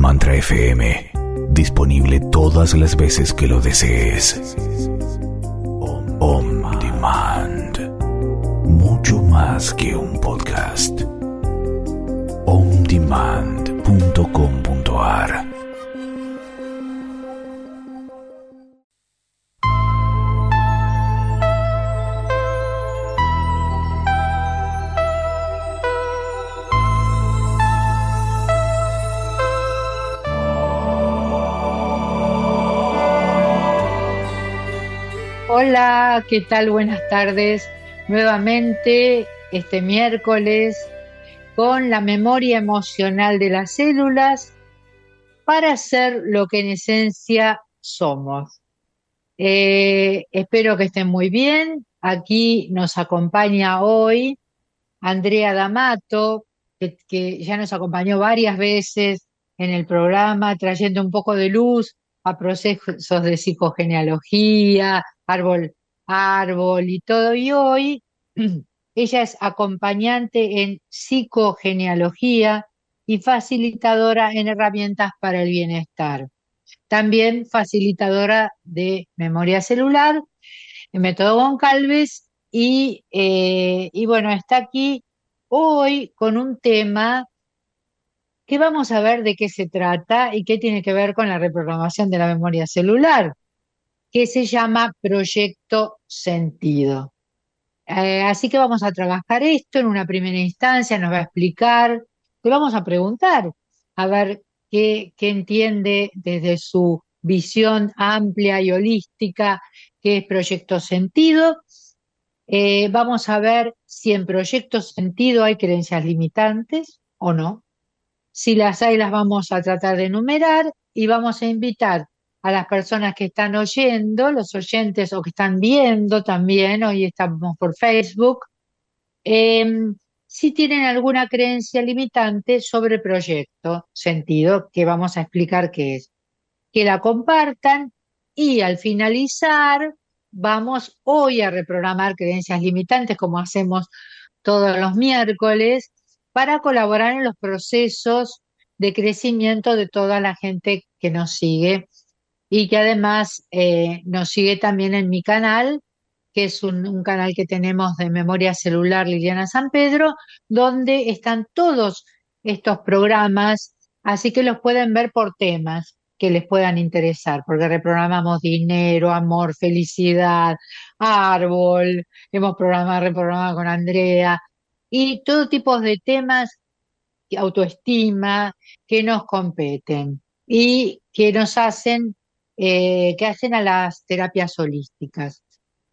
Mantra FM, disponible todas las veces que lo desees. On Demand, mucho más que un podcast. ondemand.com.ar. Hola, ¿qué tal? Buenas tardes. Nuevamente este miércoles con la memoria emocional de las células para ser lo que en esencia somos. Espero que estén muy bien. Aquí nos acompaña hoy Andrea D'Amato, que ya nos acompañó varias veces en el programa, trayendo un poco de luz a procesos de psicogenealogía, árbol y todo. Y hoy ella es acompañante en psicogenealogía y facilitadora en herramientas para el bienestar. También facilitadora de memoria celular, el método Goncalves, y bueno, está aquí hoy con un tema que vamos a ver de qué se trata y qué tiene que ver con la reprogramación de la memoria celular, que se llama Proyecto Sentido. Así que vamos a trabajar esto en una primera instancia, nos va a explicar, le vamos a preguntar a ver qué entiende desde su visión amplia y holística, qué es Proyecto Sentido. Vamos a ver si en Proyecto Sentido hay creencias limitantes o no. Si las hay, las vamos a tratar de enumerar y vamos a invitar a las personas que están oyendo, los oyentes o que están viendo también, hoy estamos por Facebook, si tienen alguna creencia limitante sobre Proyecto Sentido, que vamos a explicar qué es, que la compartan y al finalizar vamos hoy a reprogramar creencias limitantes como hacemos todos los miércoles para colaborar en los procesos de crecimiento de toda la gente que nos sigue y que además nos sigue también en mi canal, que es un canal que tenemos de memoria celular Liliana San Pedro, donde están todos estos programas, así que los pueden ver por temas que les puedan interesar, porque reprogramamos dinero, amor, felicidad, árbol, reprogramado con Andrea, y todo tipo de temas, autoestima, que nos competen y que nos hacen, que hacen a las terapias holísticas.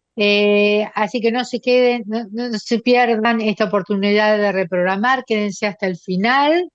Así que no se queden, no se pierdan esta oportunidad de reprogramar, quédense hasta el final.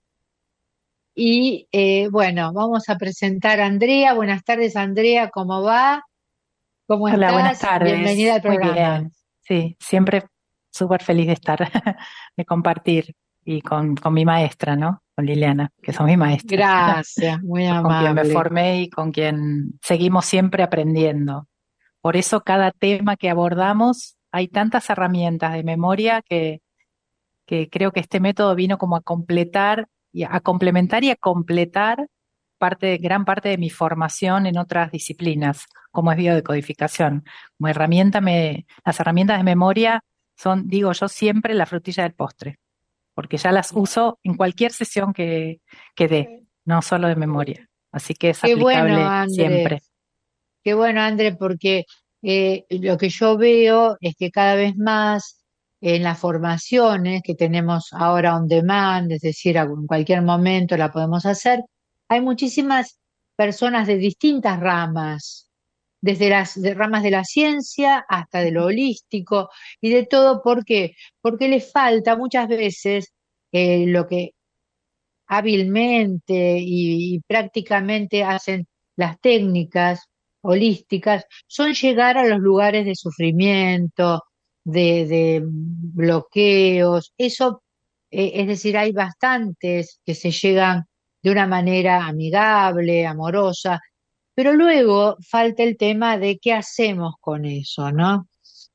Y bueno, vamos a presentar a Andrea. Buenas tardes, Andrea, ¿cómo va? ¿Cómo Hola, buenas estás? Bienvenida tardes. al Muy programa. bien. Sí, siempre súper feliz de estar, de compartir y con mi maestra, ¿no? Con Liliana, que son mi maestra, Gracias, muy con quien me amable. formé y con quien seguimos siempre aprendiendo. Por eso cada tema que abordamos hay tantas herramientas de memoria que creo que este método vino como a completar y a complementar y a completar gran parte de mi formación en otras disciplinas, como es biodecodificación. Como las herramientas de memoria son, digo yo, siempre la frutilla del postre, porque ya las uso en cualquier sesión que dé, no solo de memoria. Así que es Qué bueno, aplicable André. siempre. Qué bueno, André, porque lo que yo veo es que cada vez más en las formaciones que tenemos ahora on demand, es decir, en cualquier momento la podemos hacer, hay muchísimas personas de distintas ramas, desde las ramas de la ciencia hasta de lo holístico y de todo. ¿Por qué? Porque les falta muchas veces lo que hábilmente y prácticamente hacen las técnicas holísticas, son llegar a los lugares de sufrimiento, de bloqueos. Eso, es decir, hay bastantes que se llegan de una manera amigable, amorosa, pero luego falta el tema de qué hacemos con eso, ¿no?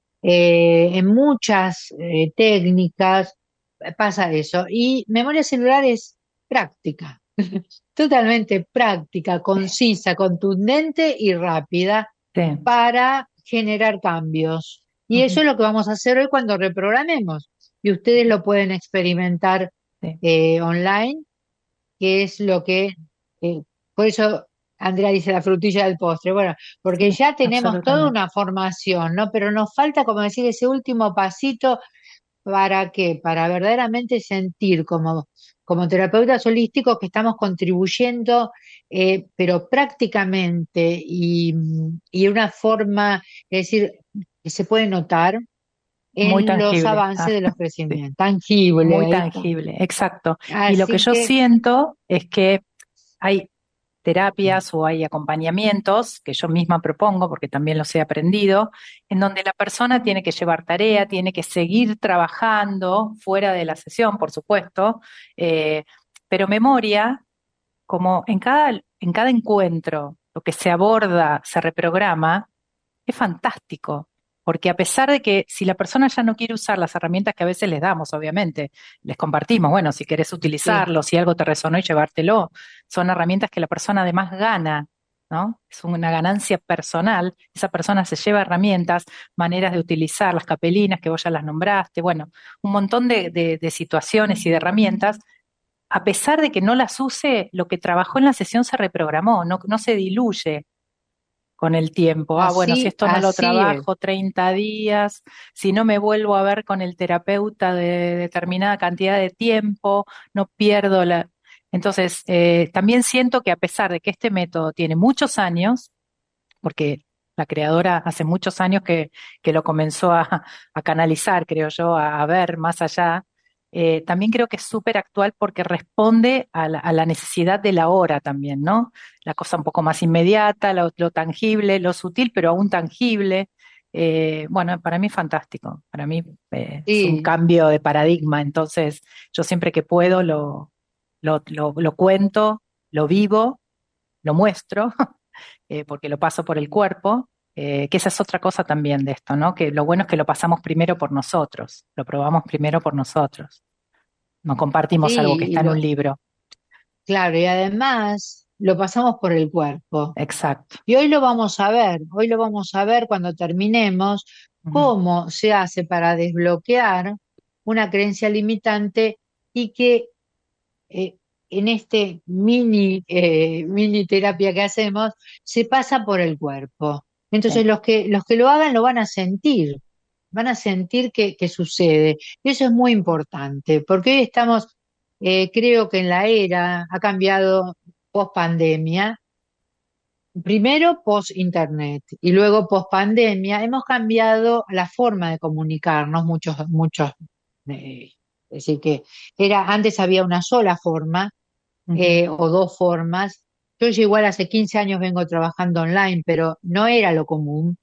En muchas técnicas pasa eso. Y memoria celular es práctica. totalmente práctica, concisa, contundente y rápida Sí. para generar cambios. Y eso Ujú. es lo que vamos a hacer hoy cuando reprogramemos. Y ustedes lo pueden experimentar Sí, online, que es lo que, eh, por eso Andrea dice la frutilla del postre. Bueno, porque sí, ya tenemos toda absolutamente. una formación, ¿no? Pero nos falta, como decir, ese último pasito. ¿Para qué? Para verdaderamente sentir como terapeutas holísticos que estamos contribuyendo, pero prácticamente y una forma, es decir, que se puede notar Muy en los tangible. avances de los Sí, crecimientos. Tangible, muy ahí está. tangible, exacto. Y lo que Así yo que siento es que hay terapias o hay acompañamientos que yo misma propongo, porque también los he aprendido, en donde la persona tiene que llevar tarea, tiene que seguir trabajando fuera de la sesión, por supuesto, eh, pero memoria, como en cada encuentro, lo que se aborda, se reprograma, es fantástico. Porque a pesar de que si la persona ya no quiere usar las herramientas que a veces les damos, obviamente, les compartimos, bueno, si querés sí, utilizarlo, si algo te resonó y llevártelo, son herramientas que la persona además gana, ¿no? Es una ganancia personal. Esa persona se lleva herramientas, maneras de utilizar, las capelinas que vos ya las nombraste, bueno, un montón de situaciones y de herramientas. A pesar de que no las use, lo que trabajó en la sesión se reprogramó, no se diluye con el tiempo. Ah, bueno, si esto no lo así es. trabajo 30 días, si no me vuelvo a ver con el terapeuta de determinada cantidad de tiempo, no pierdo la... Entonces, también siento que a pesar de que este método tiene muchos años, porque la creadora hace muchos años que lo comenzó a canalizar, creo yo, a ver más allá. También creo que es súper actual porque responde a la necesidad de la hora también, ¿no? La cosa un poco más inmediata, lo tangible, lo sutil, pero aún tangible. Bueno, para mí es fantástico, para mí es un Sí, cambio de paradigma, entonces yo siempre que puedo lo cuento, lo vivo, lo muestro porque lo paso por el cuerpo, que esa es otra cosa también de esto, ¿no? Que lo bueno es que lo pasamos primero por nosotros, lo probamos primero por nosotros, no compartimos algo que sí, está en un libro. claro, y además lo pasamos por el cuerpo. Exacto. Y hoy lo vamos a ver cuando terminemos, Ujú. cómo se hace para desbloquear una creencia limitante y que eh, en este mini terapia que hacemos se pasa por el cuerpo. Sí, Entonces los que lo hagan lo van a sentir que sucede. Y eso es muy importante, porque hoy estamos, creo que en la era, ha cambiado post pandemia. Primero post internet y luego post pandemia hemos cambiado la forma de comunicarnos, muchos, eh, es decir que antes había una sola forma, ujú, o dos formas. Yo ya igual hace 15 años vengo trabajando online, pero no era lo común.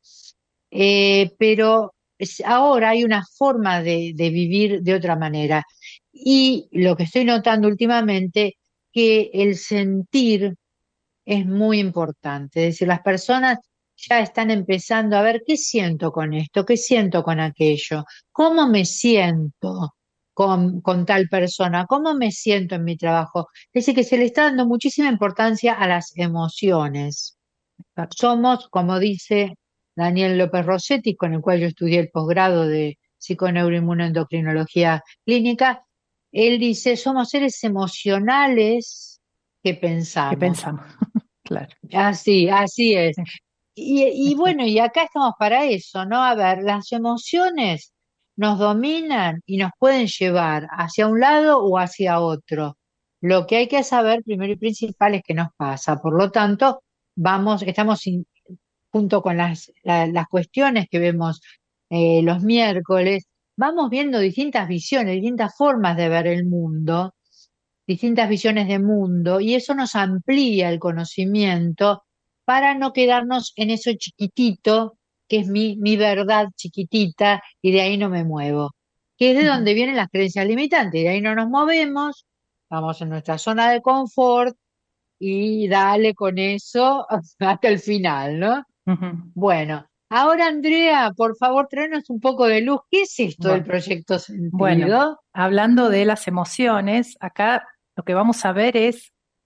Pero ahora hay una forma de vivir de otra manera. Y lo que estoy notando últimamente, que el sentir es muy importante. Es decir, las personas ya están empezando a ver qué siento con esto, qué siento con aquello, cómo me siento con tal persona, cómo me siento en mi trabajo. Es decir, que se le está dando muchísima importancia a las emociones. exacto. Somos, como dice Daniel López Rossetti, con el cual yo estudié el posgrado de psiconeuroinmunoendocrinología clínica, él dice, somos seres emocionales que ¿Qué pensamos. pensamos? Claro, Así es. sí, Y exacto. bueno, y acá estamos para eso, ¿no? A ver, las emociones nos dominan y nos pueden llevar hacia un lado o hacia otro. Lo que hay que saber primero y principal es qué nos pasa. Por lo tanto, junto con las cuestiones que vemos los miércoles, vamos viendo distintas visiones, distintas formas de ver el mundo, distintas visiones de mundo, y eso nos amplía el conocimiento para no quedarnos en eso chiquitito, que es mi verdad chiquitita, y de ahí no me muevo, que es de Ujú. donde vienen las creencias limitantes, y de ahí no nos movemos, estamos en nuestra zona de confort, y dale con eso hasta el final, ¿no? Ujú. Bueno, ahora Andrea, por favor, tráenos un poco de luz. ¿Qué es esto del Bueno, proyecto bueno, sentido? hablando de las emociones, acá lo que vamos a ver es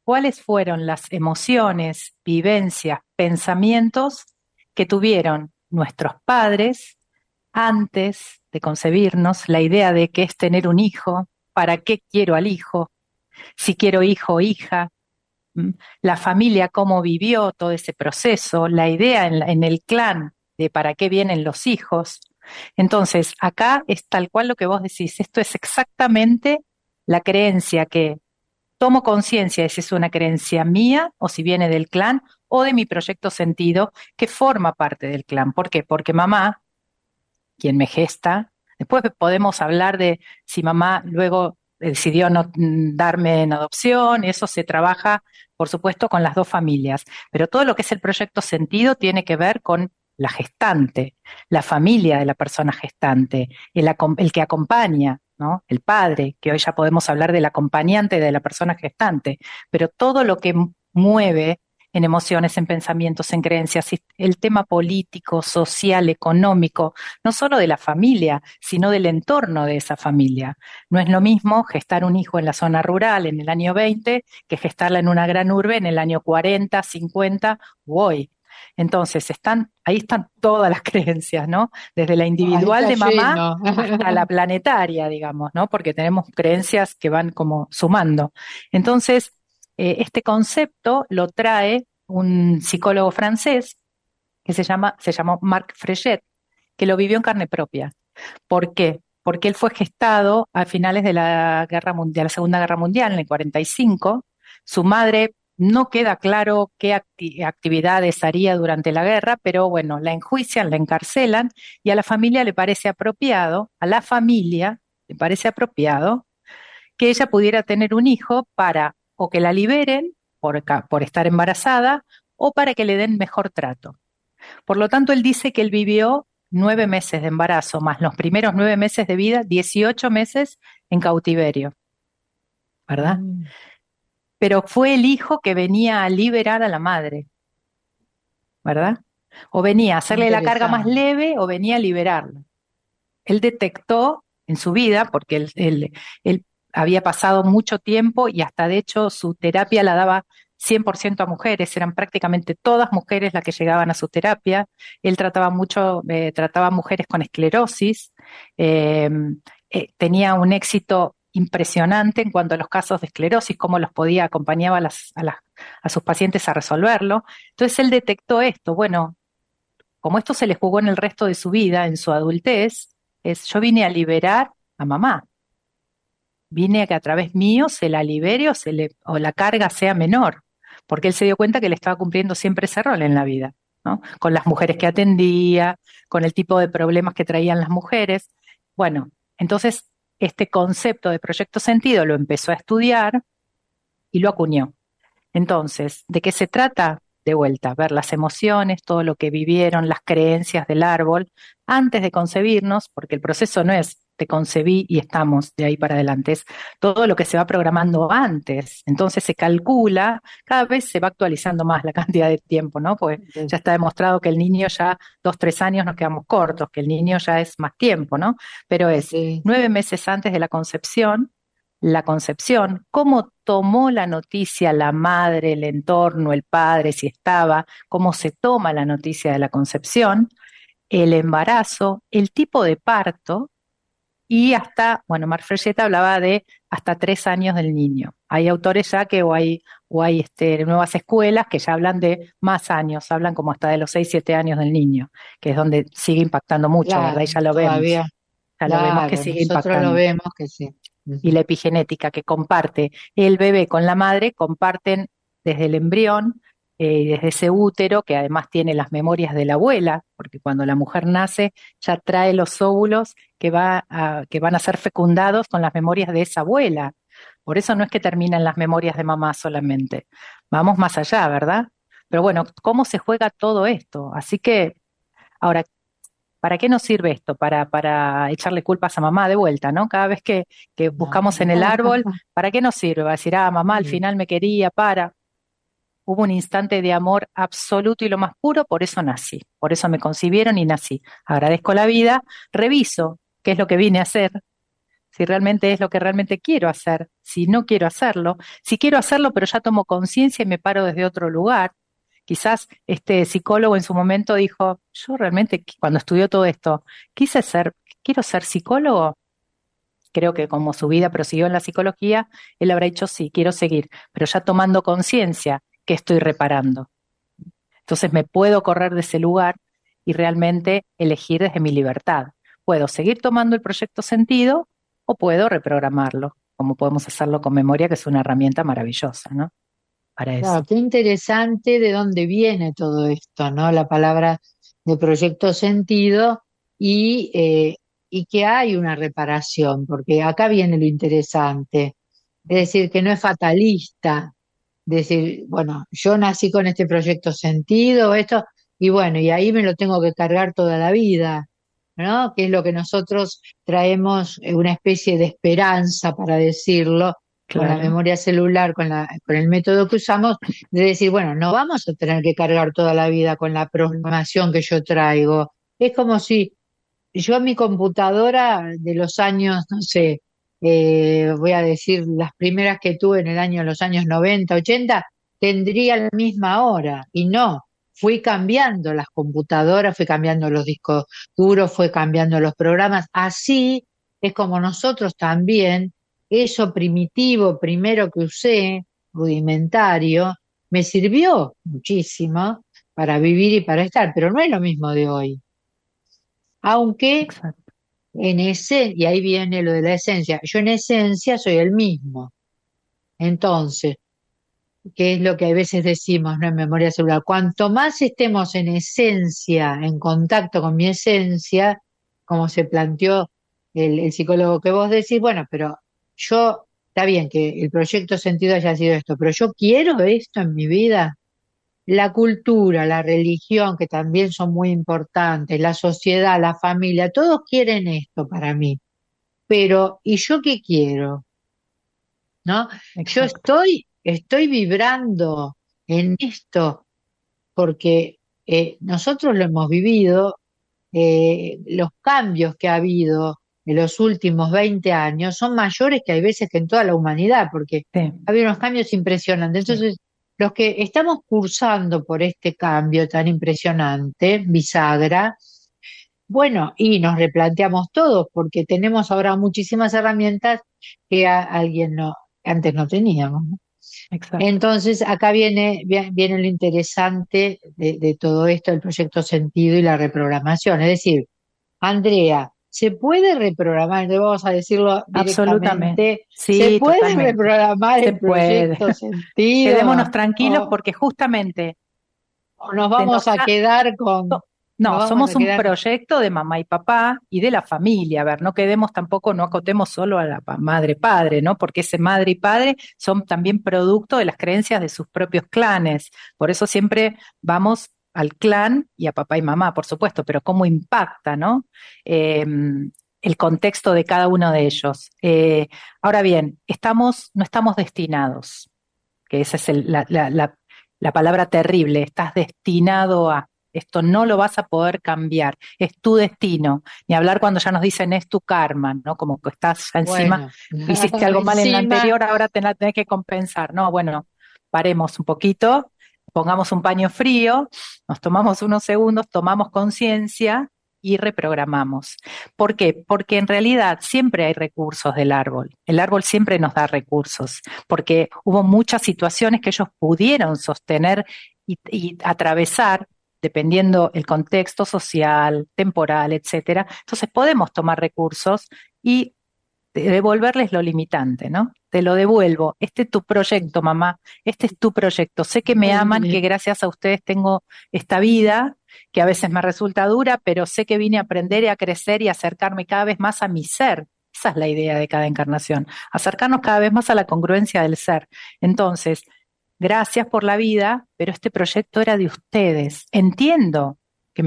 cuáles fueron las emociones, vivencias, pensamientos que tuvieron nuestros padres antes de concebirnos, la idea de qué es tener un hijo, para qué quiero al hijo, si quiero hijo o hija, la familia cómo vivió todo ese proceso, la idea en el clan de para qué vienen los hijos. Entonces, acá es tal cual lo que vos decís, esto es exactamente la creencia que tomo conciencia de si es una creencia mía o si viene del clan o de mi proyecto sentido que forma parte del clan. ¿Por qué? Porque mamá, quien me gesta, después podemos hablar de si mamá luego decidió no darme en adopción, eso se trabaja, por supuesto, con las dos familias, pero todo lo que es el proyecto sentido tiene que ver con la gestante, la familia de la persona gestante, el que acompaña, ¿no? El padre, que hoy ya podemos hablar del acompañante de la persona gestante, pero todo lo que mueve en emociones, en pensamientos, en creencias, el tema político, social, económico, no solo de la familia, sino del entorno de esa familia. No es lo mismo gestar un hijo en la zona rural en el año 20 que gestarla en una gran urbe en el año 40, 50 u hoy. Entonces, ahí están todas las creencias, ¿no? Desde la Ahí individual está de mamá lleno. hasta la planetaria, digamos, ¿no? Porque tenemos creencias que van como sumando. Entonces, este concepto lo trae un psicólogo francés que se llamó Marc Frechet, que lo vivió en carne propia. ¿Por qué? Porque él fue gestado a finales de la Guerra Mundial, la Segunda Guerra Mundial, en el 45. Su madre no queda claro qué actividades haría durante la guerra, pero bueno, la enjuician, la encarcelan y a la familia le parece apropiado, que ella pudiera tener un hijo para o que la liberen por estar embarazada o para que le den mejor trato. Por lo tanto, él dice que él vivió 9 meses de embarazo, más los primeros 9 meses de vida, 18 meses en cautiverio, ¿verdad? Mm, Pero fue el hijo que venía a liberar a la madre, ¿verdad? O venía a hacerle la carga más interesante. leve o venía a liberarla. Él detectó en su vida, porque él había pasado mucho tiempo y hasta de hecho su terapia la daba 100% a mujeres, eran prácticamente todas mujeres las que llegaban a su terapia. Él trataba mujeres con esclerosis, eh, tenía un éxito impresionante en cuanto a los casos de esclerosis, cómo los podía, acompañaba a sus pacientes a resolverlo. Entonces él detectó esto, bueno, como esto se le jugó en el resto de su vida, en su adultez, yo vine a liberar a mamá. Vine a que a través mío se la libere o la carga sea menor, porque él se dio cuenta que le estaba cumpliendo siempre ese rol en la vida, ¿no? Con las mujeres que atendía, con el tipo de problemas que traían las mujeres. Bueno, entonces este concepto de proyecto sentido lo empezó a estudiar y lo acuñó. Entonces, ¿de qué se trata? De vuelta, ver las emociones, todo lo que vivieron, las creencias del árbol, antes de concebirnos, porque el proceso no es te concebí y estamos de ahí para adelante, es todo lo que se va programando antes. Entonces se calcula, cada vez se va actualizando más la cantidad de tiempo, ¿no? Pues ya está demostrado que el niño ya 2, 3 años nos quedamos cortos, que el niño ya es más tiempo, ¿no? Pero es Sí. 9 meses antes de la concepción, cómo tomó la noticia la madre, el entorno, el padre, si estaba, cómo se toma la noticia de la concepción, el embarazo, el tipo de parto y hasta, bueno, Marfreyeta hablaba de hasta 3 años del niño. Hay autores ya o hay nuevas escuelas que ya hablan de más años, hablan como hasta de los 6, 7 años del niño, que es donde sigue impactando mucho, ¿verdad? Y Claro, ya lo vemos, todavía, ya lo vemos que claro, sigue nosotros lo impactando vemos que sí. y Ujú. la epigenética que comparte el bebé con la madre, comparten desde el embrión y desde ese útero, que además tiene las memorias de la abuela, porque cuando la mujer nace ya trae los óvulos que van a ser fecundados con las memorias de esa abuela. Por eso no es que terminan las memorias de mamá solamente, vamos más allá, ¿verdad? Pero bueno, ¿cómo se juega todo esto? Así que, ahora, ¿para qué nos sirve esto? Para echarle culpas a mamá de vuelta, ¿no? Cada vez que No. buscamos en el árbol, ¿para qué nos sirve? Va a decir, mamá al Mm, final me quería, para. Hubo un instante de amor absoluto y lo más puro, por eso nací, por eso me concibieron y nací. Agradezco la vida, reviso qué es lo que vine a hacer, si realmente es lo que realmente quiero hacer, si no quiero hacerlo, si quiero hacerlo pero ya tomo conciencia y me paro desde otro lugar. Quizás este psicólogo en su momento dijo, yo realmente cuando estudió todo esto, quiero ser psicólogo. Creo que como su vida prosiguió en la psicología, él habrá dicho sí, quiero seguir, pero ya tomando conciencia que estoy reparando. Entonces me puedo correr de ese lugar y realmente elegir desde mi libertad. Puedo seguir tomando el proyecto sentido o puedo reprogramarlo, como podemos hacerlo con memoria, que es una herramienta maravillosa, ¿no? Para eso. Claro, qué interesante de dónde viene todo esto, ¿no? La palabra de proyecto sentido y, eh, y que hay una reparación, porque acá viene lo interesante. Es decir, que no es fatalista. Decir, bueno, yo nací con este proyecto sentido, esto, y bueno, y ahí me lo tengo que cargar toda la vida, ¿no? Que es lo que nosotros traemos, una especie de esperanza, para decirlo, con la Claro, memoria celular, con el método que usamos, de decir, bueno, no vamos a tener que cargar toda la vida con la programación que yo traigo. Es como si yo en mi computadora de los años, no sé, voy a decir las primeras que tuve en los años 90, 80, tendría la misma hora. Y no, fui cambiando las computadoras, fui cambiando los discos duros, fui cambiando los programas. Así es como nosotros también, eso primitivo, primero que usé, rudimentario, me sirvió muchísimo para vivir y para estar, pero no es lo mismo de hoy. Aunque exacto. en ese, y ahí viene lo de la esencia, yo en esencia soy el mismo. Entonces, ¿qué es lo que a veces decimos, no, en memoria celular? Cuanto más estemos en esencia, en contacto con mi esencia, como se planteó el psicólogo que vos decís, bueno, pero yo, está bien que el proyecto sentido haya sido esto, pero yo quiero esto en mi vida. La cultura, la religión, que también son muy importantes, la sociedad, la familia, todos quieren esto para mí. Pero, ¿y yo qué quiero? ¿No? Yo Exacto. estoy vibrando en esto porque nosotros lo hemos vivido, los cambios que ha habido en los últimos 20 años son mayores que hay veces que en toda la humanidad, porque Sí, ha habido unos cambios impresionantes. sí. Entonces, los que estamos cursando por este cambio tan impresionante, bisagra, bueno, y nos replanteamos todos, porque tenemos ahora muchísimas herramientas que alguien no, antes no teníamos, ¿no? Exacto. Entonces, acá viene lo interesante de todo esto, el proyecto sentido y la reprogramación. Es decir, Andrea, ¿se puede reprogramar? Entonces vamos a decirlo Absolutamente. directamente. ¿Se Sí, puede totalmente. reprogramar Se el puede. proyecto Quedémonos sentido? tranquilos porque justamente ¿O nos se vamos nos a ha- quedar con, so- nos no, vamos somos a un quedar? proyecto de mamá y papá y de la familia. A ver, no quedemos tampoco, no acotemos solo a la madre padre, ¿no? Porque ese madre y padre son también producto de las creencias de sus propios clanes. Por eso siempre vamos al clan y a papá y mamá, por supuesto, pero cómo impacta, ¿no? Eh, el contexto de cada uno de ellos. Ahora bien, no estamos destinados, que esa es la palabra terrible, estás destinado a, esto no lo vas a poder cambiar, es tu destino, ni hablar cuando ya nos dicen es tu karma, ¿no? Como que estás ya encima, Bueno, hiciste algo mal en la encima, anterior, ahora te la tenés que compensar, no, bueno, paremos un poquito, pongamos un paño frío, nos tomamos unos segundos, tomamos conciencia y reprogramamos. ¿Por qué? Porque en realidad siempre hay recursos del árbol. El árbol siempre nos da recursos porque hubo muchas situaciones que ellos pudieron sostener y atravesar dependiendo el contexto social, temporal, etcétera. Entonces podemos tomar recursos y devolverles lo limitante, ¿no? Te lo devuelvo. Este es tu proyecto, mamá. Este es tu proyecto. Sé que me muy aman, que bien. gracias a ustedes tengo esta vida, que a veces me resulta dura, pero sé que vine a aprender y a crecer y a acercarme cada vez más a mi ser. Esa es la idea de cada encarnación, acercarnos cada vez más a la congruencia del ser. Entonces, gracias por la vida, pero este proyecto era de ustedes. Entiendo que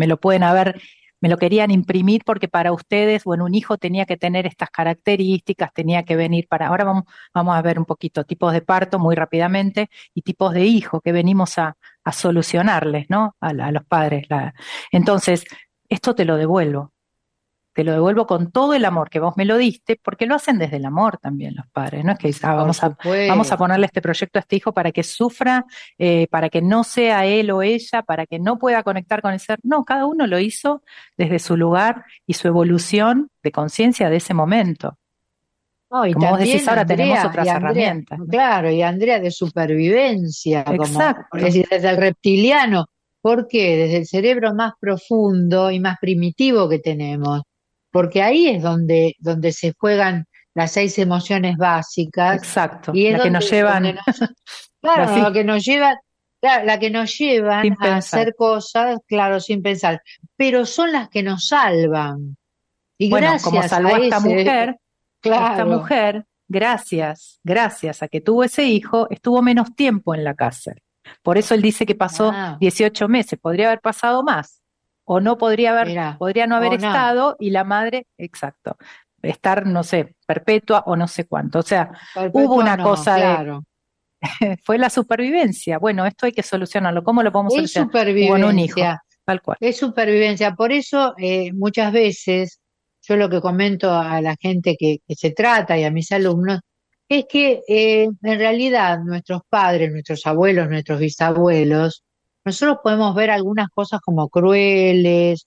me lo querían imprimir porque para ustedes, bueno, un hijo tenía que tener estas características, tenía que venir para. Ahora vamos a ver un poquito tipos de parto muy rápidamente y tipos de hijo que venimos a solucionarles, ¿no? A los padres. Entonces, esto te lo devuelvo. te lo devuelvo con todo el amor que vos me lo diste, porque lo hacen desde el amor también los padres, no es que dicen, Por vamos a supuesto. ponerle este proyecto a este hijo para que sufra, para que no sea él o ella, para que no pueda conectar con el ser. No, cada uno lo hizo desde su lugar y su evolución de conciencia de ese momento. No, y Como vos decís, también ahora tenemos otras herramientas, ¿no? Claro, y Andrea de supervivencia, como, es Exacto, decir, desde el reptiliano. ¿Por qué? Desde el cerebro más profundo y más primitivo que tenemos. Porque ahí es donde se juegan las 6 emociones básicas exacto. y es La que nos donde llevan nos, claro, lo así, que nos lleva, claro, la que nos llevan sin a pensar. hacer cosas, claro, sin pensar, pero son las que nos salvan. Y Bueno, como gracias salvó a a ese, esta claro. mujer, gracias a que tuvo ese hijo, estuvo menos tiempo en la cárcel. Por eso él dice que pasó Ah, 18 meses, podría haber pasado más, o no mira, podría no haber o no, estado y la madre, exacto, estar, no sé, perpetua o no sé cuánto. O sea, hubo perpetuo una no, cosa de, claro. fue la supervivencia. Bueno, esto hay que solucionarlo. ¿Cómo lo podemos Es solucionar? Con un hijo, supervivencia, tal cual. es supervivencia. Por eso muchas veces yo lo que comento a la gente que se trata y a mis alumnos es que en realidad nuestros padres, nuestros abuelos, nuestros bisabuelos, nosotros podemos ver algunas cosas como crueles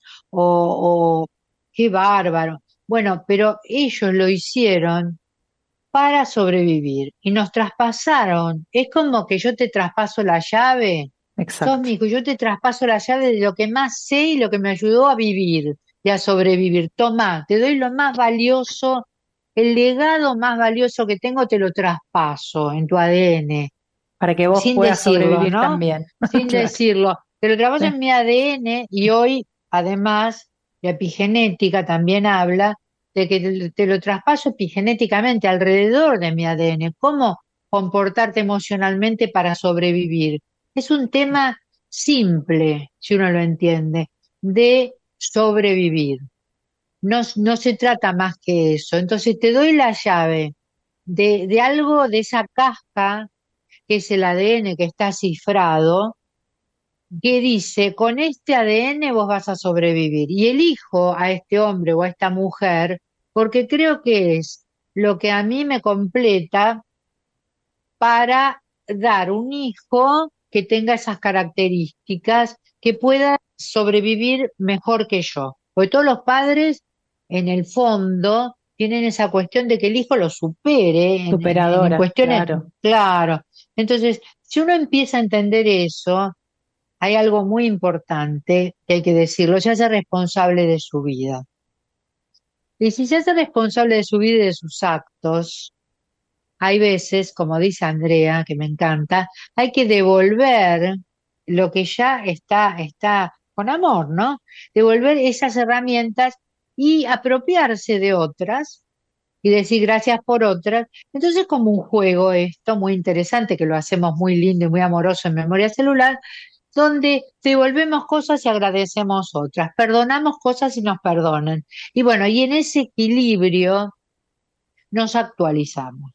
o qué bárbaro. Bueno, pero ellos lo hicieron para sobrevivir y nos traspasaron. Es como que yo te traspaso la llave, sos Exacto. mi hijo, yo te traspaso la llave de lo que más sé y lo que me ayudó a vivir y a sobrevivir. Toma, te doy lo más valioso, el legado más valioso que tengo, te lo traspaso en tu ADN, Para que vos sin puedas decirlo, sobrevivir ¿no? también. Sin Claro. decirlo. Te lo traspaso Sí. en mi ADN y hoy, además, la epigenética también habla de que te lo traspaso epigenéticamente alrededor de mi ADN. ¿Cómo comportarte emocionalmente para sobrevivir? Es un tema simple, si uno lo entiende, de sobrevivir. No, no se trata más que eso. Entonces te doy la llave de algo de esa caja que es el ADN que está cifrado, que dice, con este ADN vos vas a sobrevivir. Y elijo a este hombre o a esta mujer porque creo que es lo que a mí me completa para dar un hijo que tenga esas características, que pueda sobrevivir mejor que yo. Porque todos los padres, en el fondo, tienen esa cuestión de que el hijo lo supere en Superadora, cuestiones, claro. claro. Entonces, si uno empieza a entender eso, hay algo muy importante que hay que decirlo, se hace responsable de su vida. Y si se hace responsable de su vida y de sus actos, hay veces, como dice Andrea, que me encanta, hay que devolver lo que ya está con amor, ¿no? Devolver esas herramientas y apropiarse de otras y decir gracias por otras. Entonces, como un juego esto muy interesante, que lo hacemos muy lindo y muy amoroso en memoria celular, donde devolvemos cosas y agradecemos otras, perdonamos cosas y nos perdonan. Y bueno, y en ese equilibrio nos actualizamos.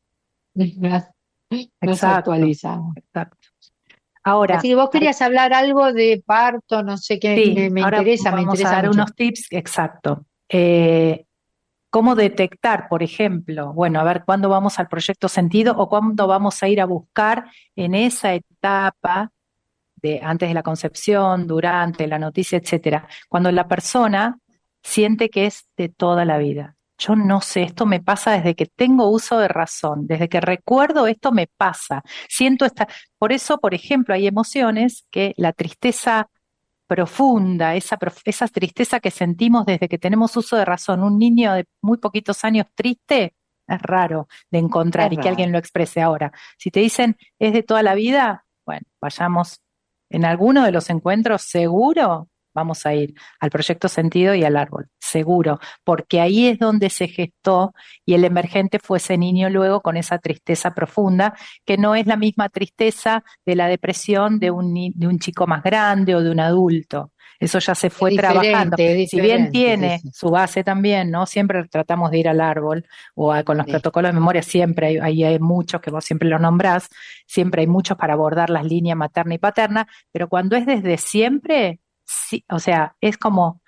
Nos Exacto, actualizamos. exacto. Ahora, Así que vos querías hablar algo de parto, no sé qué, sí, ahora me vamos a interesa dar mucho. unos tips, exacto. ¿Cómo detectar, por ejemplo? Bueno, a ver cuándo vamos al proyecto sentido o cuándo vamos a ir a buscar en esa etapa de antes de la concepción, durante la noticia, etcétera, cuando la persona siente que es de toda la vida. Yo no sé, esto me pasa desde que tengo uso de razón, desde que recuerdo esto me pasa. Siento esta, por eso, por ejemplo, hay emociones que la tristeza profunda, esa tristeza que sentimos desde que tenemos uso de razón. Un niño de muy poquitos años triste es raro de Es encontrar y que alguien raro. lo exprese ahora. Si te dicen es de toda la vida, bueno, vayamos en alguno de los encuentros, seguro vamos a ir al proyecto sentido y al árbol, seguro, porque ahí es donde se gestó y el emergente fue ese niño luego con esa tristeza profunda, que no es la misma tristeza de la depresión de un chico más grande o de un adulto. Eso ya se fue trabajando. Es Si bien diferente, sí, tiene sí. su base también, ¿no? Siempre tratamos de ir al árbol con los Sí. protocolos de memoria, siempre hay muchos que vos siempre los nombrás, siempre hay muchos para abordar las líneas materna y paterna, pero cuando es desde siempre, sí, o sea, es como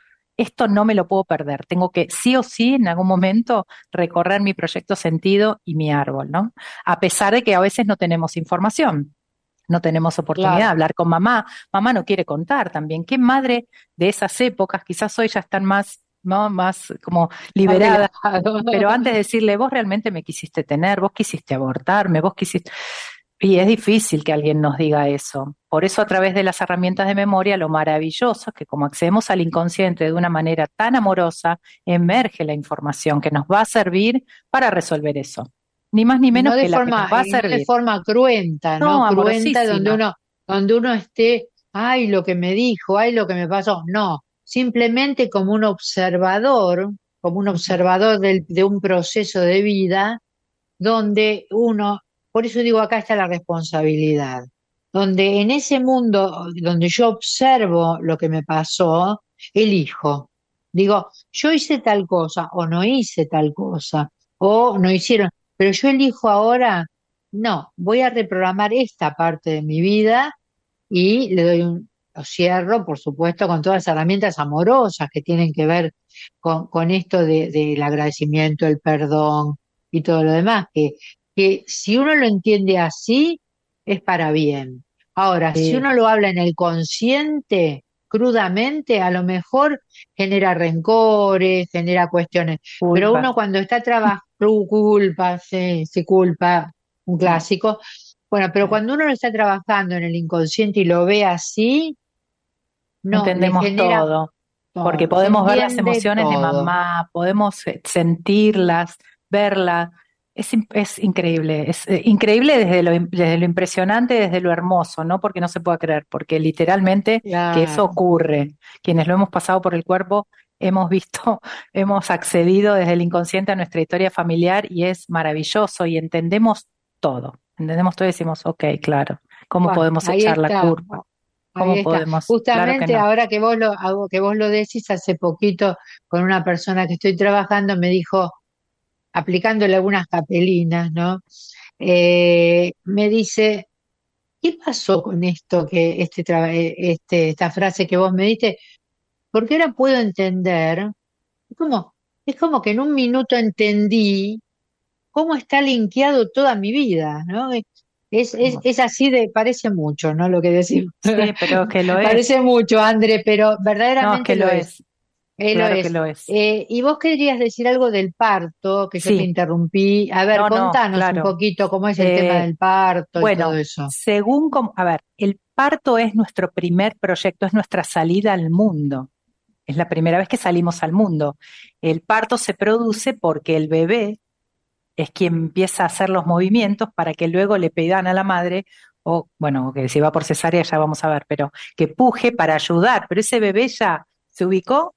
esto no me lo puedo perder, tengo que sí o sí en algún momento recorrer mi proyecto sentido y mi árbol, ¿no? A pesar de que a veces no tenemos información. No tenemos oportunidad de Claro, hablar con mamá. Mamá no quiere contar también. ¿Qué madre de esas épocas, quizás hoy ya están más, ¿no? Más como más liberadas, relajado. pero antes de decirle, vos realmente me quisiste tener, vos quisiste abortarme, vos quisiste... Y es difícil que alguien nos diga eso. Por eso a través de las herramientas de memoria, lo maravilloso es que como accedemos al inconsciente de una manera tan amorosa, emerge la información que nos va a servir para resolver eso. Ni más ni menos que la que nos va a Y no de servir. forma cruenta, No, ¿no? Cruenta amorosísima. donde uno esté, ay, lo que me dijo, ay, lo que me pasó. No, simplemente como un Ujú. observador de un proceso de vida donde uno, por eso digo, acá está la responsabilidad, donde en ese mundo donde yo observo lo que me pasó, elijo. Digo, yo hice tal cosa o no hice tal cosa, o no hicieron, pero yo elijo ahora, no, voy a reprogramar esta parte de mi vida y le doy lo cierro, por supuesto, con todas las herramientas amorosas que tienen que ver con esto del agradecimiento, el perdón y todo lo demás, que si uno lo entiende así, es para bien. Ahora, si Sí, uno lo habla en el consciente, crudamente, a lo mejor genera rencores, genera cuestiones, pero culpa. uno cuando está trabajando, culpa, se culpa, un Mm, clásico. Bueno, pero cuando uno lo está trabajando en el inconsciente y lo ve así, no, le entendemos genera todo, porque todo, se podemos ver las entiende emociones de todo. mamá, podemos sentirlas, verlas. Es increíble, es increíble desde lo impresionante, desde lo hermoso, ¿no? Porque no se puede creer, porque literalmente que eso Claro. ocurre. Quienes lo hemos pasado por el cuerpo, hemos visto, hemos accedido desde el inconsciente a nuestra historia familiar y es maravilloso y entendemos todo. Entendemos todo y decimos, ok, claro, ¿cómo Bueno, podemos ahí echar la está, culpa? ahí ¿Cómo está. podemos? Claro que Justamente no. ahora que vos lo decís, hace poquito con una persona que estoy trabajando me dijo, aplicándole algunas capelinas, ¿no? Me dice, ¿qué pasó con esto esta frase que vos me diste? Porque ahora puedo entender, es como, es como que en un minuto entendí cómo está linkeado toda mi vida, ¿no? Es así de, parece mucho, ¿no? Lo que decimos. Sí, pero que lo es. Parece mucho, André, pero No, es verdaderamente que lo lo es. es. Lo Claro que es. lo es. Y vos querías decir algo del parto, que yo te Sí, interrumpí. A ver, no, no, contanos un claro. poquito cómo es el tema Eh, del parto y todo bueno, eso. según como, a ver, el parto es nuestro primer proyecto, es nuestra salida al mundo. Es la primera vez que salimos al mundo. El parto se produce porque el bebé es quien empieza a hacer los movimientos para que luego le pidan a la madre, o bueno, que si va por cesárea ya vamos a ver, pero que puje para ayudar. Pero ese bebé ya se ubicó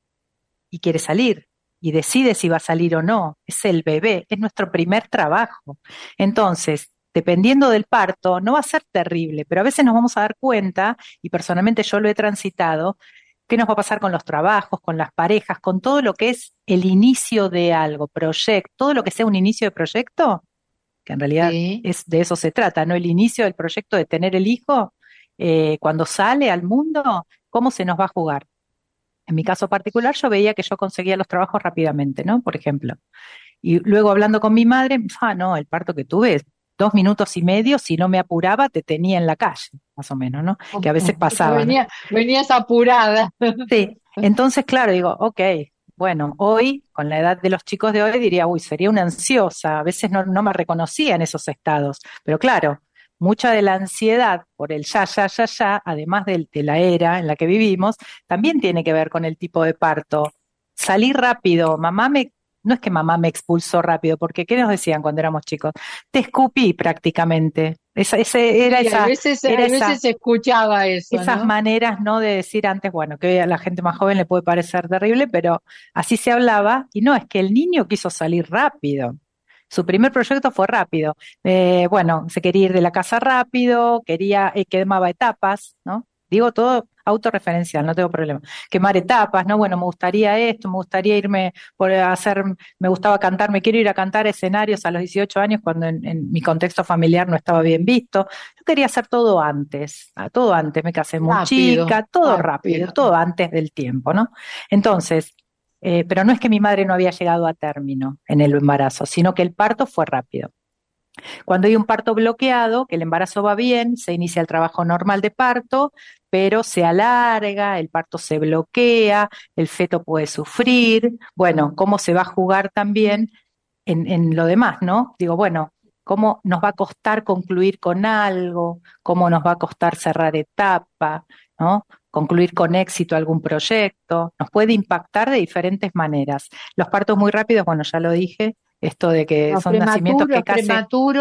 y quiere salir y decide si va a salir o no. Es el bebé, es nuestro primer trabajo. Entonces, dependiendo del parto, no va a ser terrible, pero a veces nos vamos a dar cuenta, y personalmente yo lo he transitado, qué nos va a pasar con los trabajos, con las parejas, con todo lo que es el inicio de algo, proyecto, todo lo que sea un inicio de proyecto, que en realidad Sí, es de eso se trata, ¿no? El inicio del proyecto de tener el hijo, cuando sale al mundo, ¿cómo se nos va a jugar? En mi caso particular, yo veía que yo conseguía los trabajos rápidamente, ¿no? Por ejemplo. Y luego hablando con mi madre, no, el parto que tuve, 2 minutos y medio, si no me apuraba, te tenía en la calle, más o menos, ¿no? Que a veces pasaba, ¿no? venías apurada. Sí, entonces, claro, digo, ok, bueno, hoy, con la edad de los chicos de hoy, diría, uy, sería una ansiosa, a veces no me reconocía en esos estados, pero claro, mucha de la ansiedad por el ya, además de la era en la que vivimos, también tiene que ver con el tipo de parto. Salí rápido, no es que mamá me expulsó rápido, porque ¿qué nos decían cuando éramos chicos? Te escupí prácticamente. Sí, Era hay esa veces se escuchaba eso, esas ¿no? maneras, ¿no? De decir antes, bueno, que hoy a la gente más joven le puede parecer terrible, pero así se hablaba, y no, es que el niño quiso salir rápido. Su primer proyecto fue rápido. Bueno, se quería ir de la casa rápido, quemaba etapas, ¿no? digo todo autorreferencial, no tengo problema. Quemar etapas, ¿no? Bueno, me gustaría esto, me gustaría irme por hacer, me gustaba cantar, me quiero ir a cantar escenarios a los 18 años cuando en mi contexto familiar no estaba bien visto. Yo quería hacer todo antes, me casé muy Rápido, chica, todo rápido, rápido. todo antes del tiempo, ¿no? Entonces, pero no es que mi madre no había llegado a término en el embarazo, sino que el parto fue rápido. Cuando hay un parto bloqueado, que el embarazo va bien, se inicia el trabajo normal de parto, pero se alarga, el parto se bloquea, el feto puede sufrir. Bueno, cómo se va a jugar también en lo demás, ¿no? Digo, bueno, cómo nos va a costar concluir con algo, cómo nos va a costar cerrar etapa, ¿no? Concluir con éxito algún proyecto, nos puede impactar de diferentes maneras. Los partos muy rápidos, bueno, ya lo dije, esto de que Los son nacimientos que casi,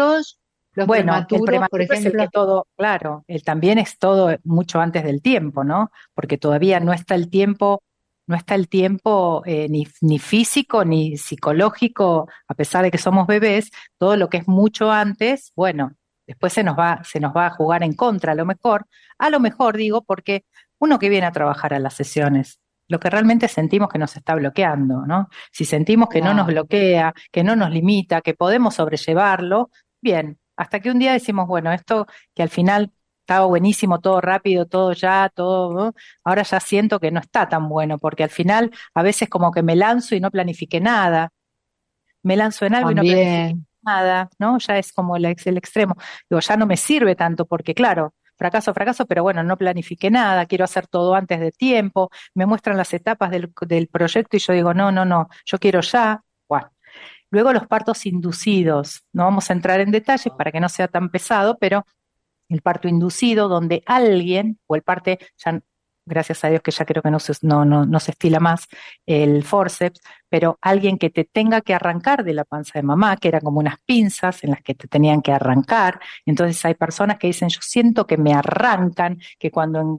los bueno, el prematuros, por prematuro es el que ejemplo. todo, claro, el también es todo mucho antes del tiempo, ¿no? Porque todavía no está el tiempo, no está el tiempo ni físico ni psicológico, a pesar de que somos bebés, todo lo que es mucho antes, bueno, después se nos va a jugar en contra, a lo mejor digo, porque uno que viene a trabajar a las sesiones, lo que realmente sentimos que nos está bloqueando, ¿no? Si sentimos que no nos Claro. bloquea, que no nos limita, que podemos sobrellevarlo, bien, hasta que un día decimos, bueno, esto que al final estaba buenísimo, todo rápido, todo ya, todo, ¿no? Ahora ya siento que no está tan bueno, porque al final a veces como que me lanzo y no planifiqué nada, me lanzo en algo y no planifiqué También. nada, ¿no? Ya es como el extremo. Digo, ya no me sirve tanto porque, claro, fracaso, pero bueno, no planifiqué nada, quiero hacer todo antes de tiempo, me muestran las etapas del proyecto y yo digo, no, yo quiero ya. Bueno, luego los partos inducidos, no vamos a entrar en detalles para que no sea tan pesado, pero el parto inducido, donde alguien, o el parte, ya, gracias a Dios que ya creo que no se estila más el forceps, pero alguien que te tenga que arrancar de la panza de mamá, que eran como unas pinzas en las que te tenían que arrancar. Entonces hay personas que dicen, yo siento que me arrancan, que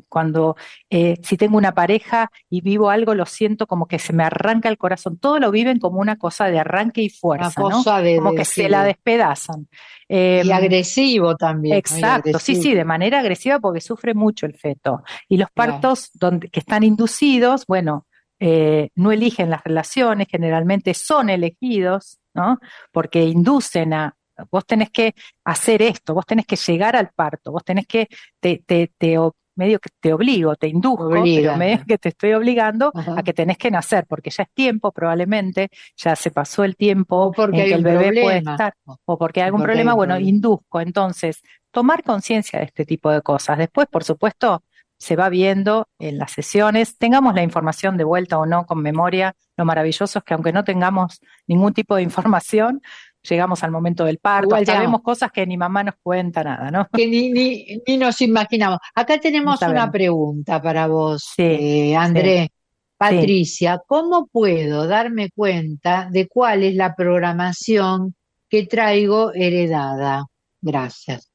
si tengo una pareja y vivo algo, lo siento como que se me arranca el corazón. Todo lo viven como una cosa de arranque y Una fuerza, ¿no? cosa Como que sí, se la despedazan. y Eh, agresivo también, muy Exacto, sí, agresivo. sí, de manera agresiva porque sufre mucho el feto. Y los Claro. partos que están inducidos, bueno, no eligen las relaciones, generalmente son elegidos, ¿no? Porque inducen vos tenés que hacer esto, vos tenés que llegar al parto, vos tenés que, medio que te obligo, te induzco, pero Obligan. medio que te estoy obligando a Ajá. que tenés que nacer, porque ya es tiempo probablemente, ya se pasó el O tiempo porque en hay que el un bebé puede problema. estar o porque hay O algún porque hay problema, un bueno, problema. induzco. Entonces, tomar conciencia de este tipo de cosas. Después, por supuesto, se va viendo en las sesiones, tengamos la información de vuelta o no con memoria, lo maravilloso es que aunque no tengamos ningún tipo de información, llegamos al momento del parto, Igual hasta digamos, vemos cosas que ni mamá nos cuenta nada, ¿no? que ni nos imaginamos. Acá Ni tenemos una sabemos. pregunta para vos, Sí, sí, Andrés. sí. Patricia, ¿cómo puedo darme cuenta de cuál es la programación que traigo heredada? Gracias.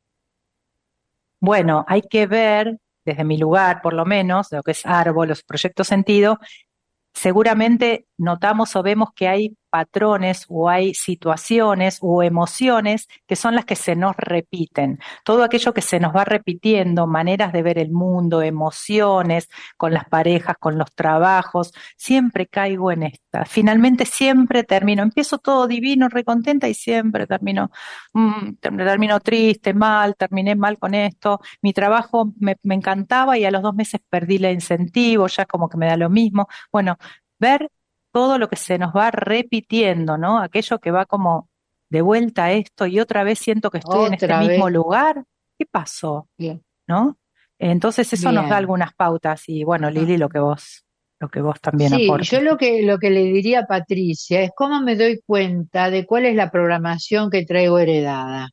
Bueno, hay que ver, desde mi lugar por lo menos, lo que es árbol, los proyectos sentido, seguramente notamos o vemos que hay patrones o hay situaciones o emociones que son las que se nos repiten. Todo aquello que se nos va repitiendo, maneras de ver el mundo, emociones con las parejas, con los trabajos, siempre caigo en esta. Finalmente siempre termino, empiezo todo divino, recontenta y siempre termino triste, mal, terminé mal con esto. Mi trabajo me encantaba y a los 2 meses perdí el incentivo, ya como que me da lo mismo. Bueno, ver todo lo que se nos va repitiendo, ¿no? Aquello que va como de vuelta a esto y otra vez siento que estoy en este Otra mismo vez. lugar. ¿Qué pasó? Bien. ¿No? Entonces eso nos da Bien. algunas pautas y bueno, Lili, lo que vos también Sí, yo aportes. lo que le diría a Patricia es cómo me doy cuenta de cuál es la programación que traigo heredada.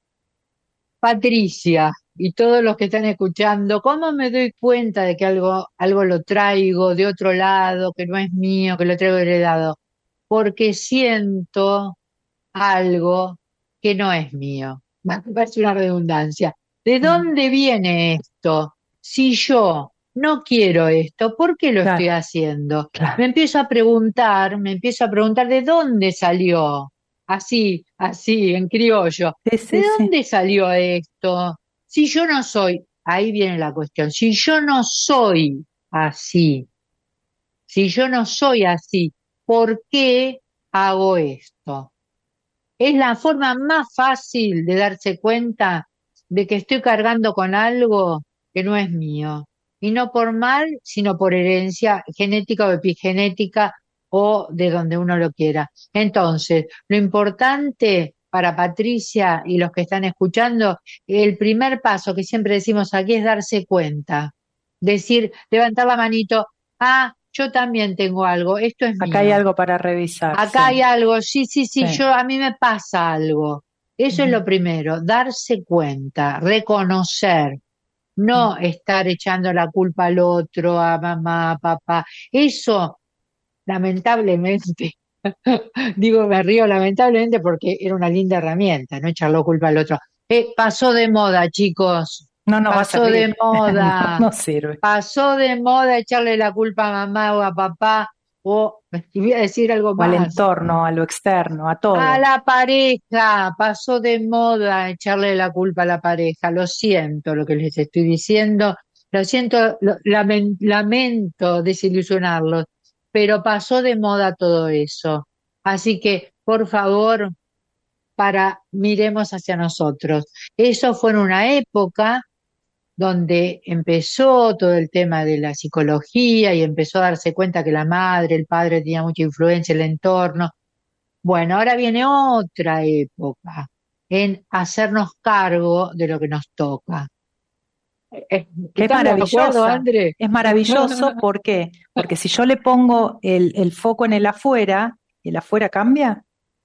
Patricia y todos los que están escuchando, ¿cómo me doy cuenta de que algo lo traigo de otro lado, que no es mío, que lo traigo heredado? Porque siento algo que no es mío. Me parece una redundancia. ¿De Mm, dónde viene esto? Si yo no quiero esto, ¿por qué lo estoy claro, haciendo? claro. Me empiezo a preguntar de dónde salió. Así, en criollo. Sí, ¿De sí, sí. dónde salió esto? Si yo no soy. ahí viene la cuestión. Si yo no soy así, si yo no soy así, ¿por qué hago esto? Es la forma más fácil de darse cuenta de que estoy cargando con algo que no es mío. Y no por mal, sino por herencia genética o epigenética o de donde uno lo quiera. Entonces, lo importante para Patricia y los que están escuchando, el primer paso que siempre decimos aquí es darse cuenta. Decir, levantar la manito, ah, yo también tengo algo, esto es Acá hay mío. algo para revisar, Acá hay sí, algo, sí, sí, sí, sí. a mí me pasa algo. Eso es Ujú, lo primero, darse cuenta, reconocer, ujú. no estar echando la culpa al otro, a mamá, a papá. Eso, lamentablemente, digo, me río lamentablemente porque era una linda herramienta, no echar la culpa al otro. Pasó de moda, chicos, No nos va a pasó servir, de no, moda. no sirve. Pasó de moda echarle la culpa a mamá o a papá, o, y voy a decir algo O al más, entorno, a lo externo, a a todo. la pareja. Pasó de moda echarle la culpa a la pareja. Lo siento lo que les estoy diciendo, lo siento, lamento desilusionarlos, pero pasó de moda todo eso. Así que, por favor, miremos hacia nosotros. Eso fue en una época donde empezó todo el tema de la psicología y empezó a darse cuenta que la madre, el padre tenía mucha influencia en el entorno. Bueno, ahora viene otra época en hacernos cargo de lo que nos toca. Que es ¿Estás de acuerdo, maravillosa, André? es maravilloso, ¿por qué? Porque si yo le pongo el foco en el afuera cambia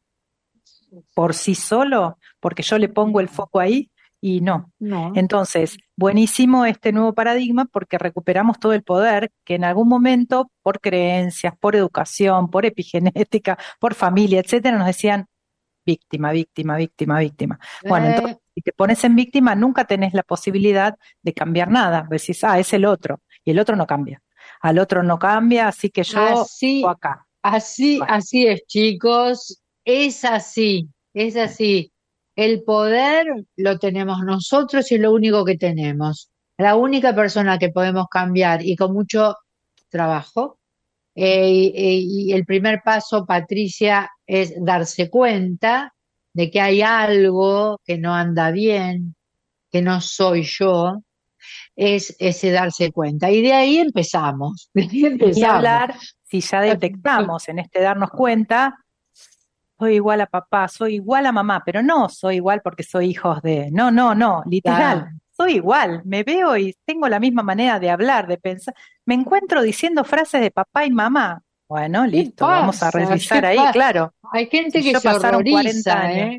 por sí solo, porque yo le pongo el foco ahí y no. No, Entonces, buenísimo este nuevo paradigma porque recuperamos todo el poder que en algún momento, por creencias, por educación, por epigenética, por familia, etcétera, nos decían víctima, víctima, víctima, víctima. Bueno, entonces, eh, si te pones en víctima, nunca tenés la posibilidad de cambiar nada. Decís, ah, es el otro, y el otro no cambia. Al otro no cambia, así que yo o así, acá. Bueno, así es, chicos. Es así, es así. El poder lo tenemos nosotros y es lo único que tenemos. La única persona que podemos cambiar y con mucho trabajo. Y el primer paso, Patricia, es darse cuenta de que hay algo que no anda bien, que no soy yo, es ese darse cuenta. Y de ahí empezamos, de ahí y ni empezamos. hablar si ya detectamos en este darnos cuenta, soy igual a papá, soy igual a mamá, pero no soy igual porque soy hijos de, no, no, no, literal, Ya, soy igual, me veo y tengo la misma manera de hablar, de pensar, me encuentro diciendo frases de papá y mamá. Bueno, ¿qué listo, vamos a pasa? ¿Qué revisar ahí, pasa? claro, Hay si gente que yo se pasaron 40 horroriza, años. ¿eh?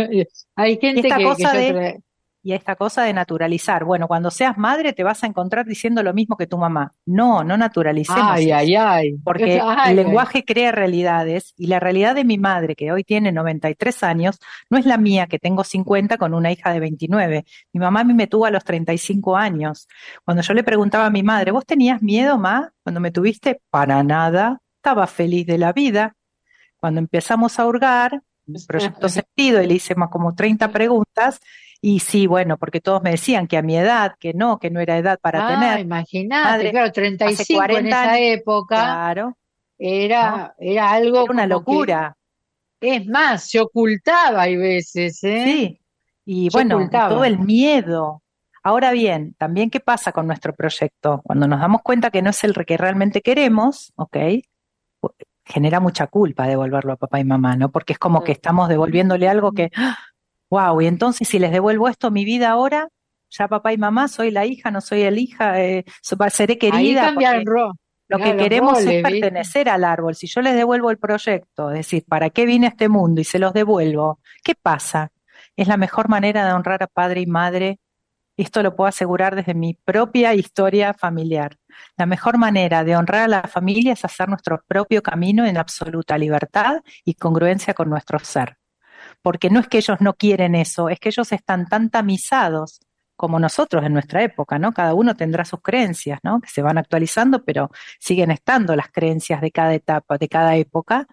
Hay Y gente esta que cosa se de otra. Y a esta cosa de naturalizar. Bueno, cuando seas madre te vas a encontrar diciendo lo mismo que tu mamá. No, no naturalicemos Ay, eso, ay, ay. porque el Ay, ay. lenguaje crea realidades y la realidad de mi madre, que hoy tiene 93 años, no es la mía, que tengo 50 con una hija de 29. Mi mamá a mí me tuvo a los 35 años. Cuando yo le preguntaba a mi madre, ¿vos tenías miedo, ma, cuando me tuviste? Para nada, estaba feliz de la vida. Cuando empezamos a hurgar, Proyecto Sentido, y le hice más como 30 preguntas, y sí, bueno, porque todos me decían que a mi edad, que no era edad para Ah, tener. imagínate, Madre, claro, treinta y hace cinco en 40 esa años, época claro, ¿no? era algo Era una como que, locura, es más, se ocultaba hay veces, ¿eh? sí. Y Se bueno, y todo ocultaba. el miedo. Ahora bien, también qué pasa con nuestro proyecto. Cuando nos damos cuenta que no es el que realmente queremos, ¿ok? Pu- Genera mucha culpa devolverlo a papá y mamá, ¿no? Porque es como que estamos devolviéndole algo que, wow, y entonces si les devuelvo esto a mi vida ahora, ya papá y mamá, soy la hija, no soy el hija, seré Ahí querida, cambian porque lo que claro, los queremos es roles, ¿viste? pertenecer al árbol. Si yo les devuelvo el proyecto, es decir, ¿para qué vine a este mundo? Y se los devuelvo, ¿qué pasa? Es la mejor manera de honrar a padre y madre. Esto lo puedo asegurar desde mi propia historia familiar. La mejor manera de honrar a la familia es hacer nuestro propio camino en absoluta libertad y congruencia con nuestro ser. Porque no es que ellos no quieren eso, es que ellos están tan tamizados como nosotros en nuestra época, ¿no? Cada uno tendrá sus creencias, ¿no? Que se van actualizando, pero siguen estando las creencias de cada etapa, de cada época.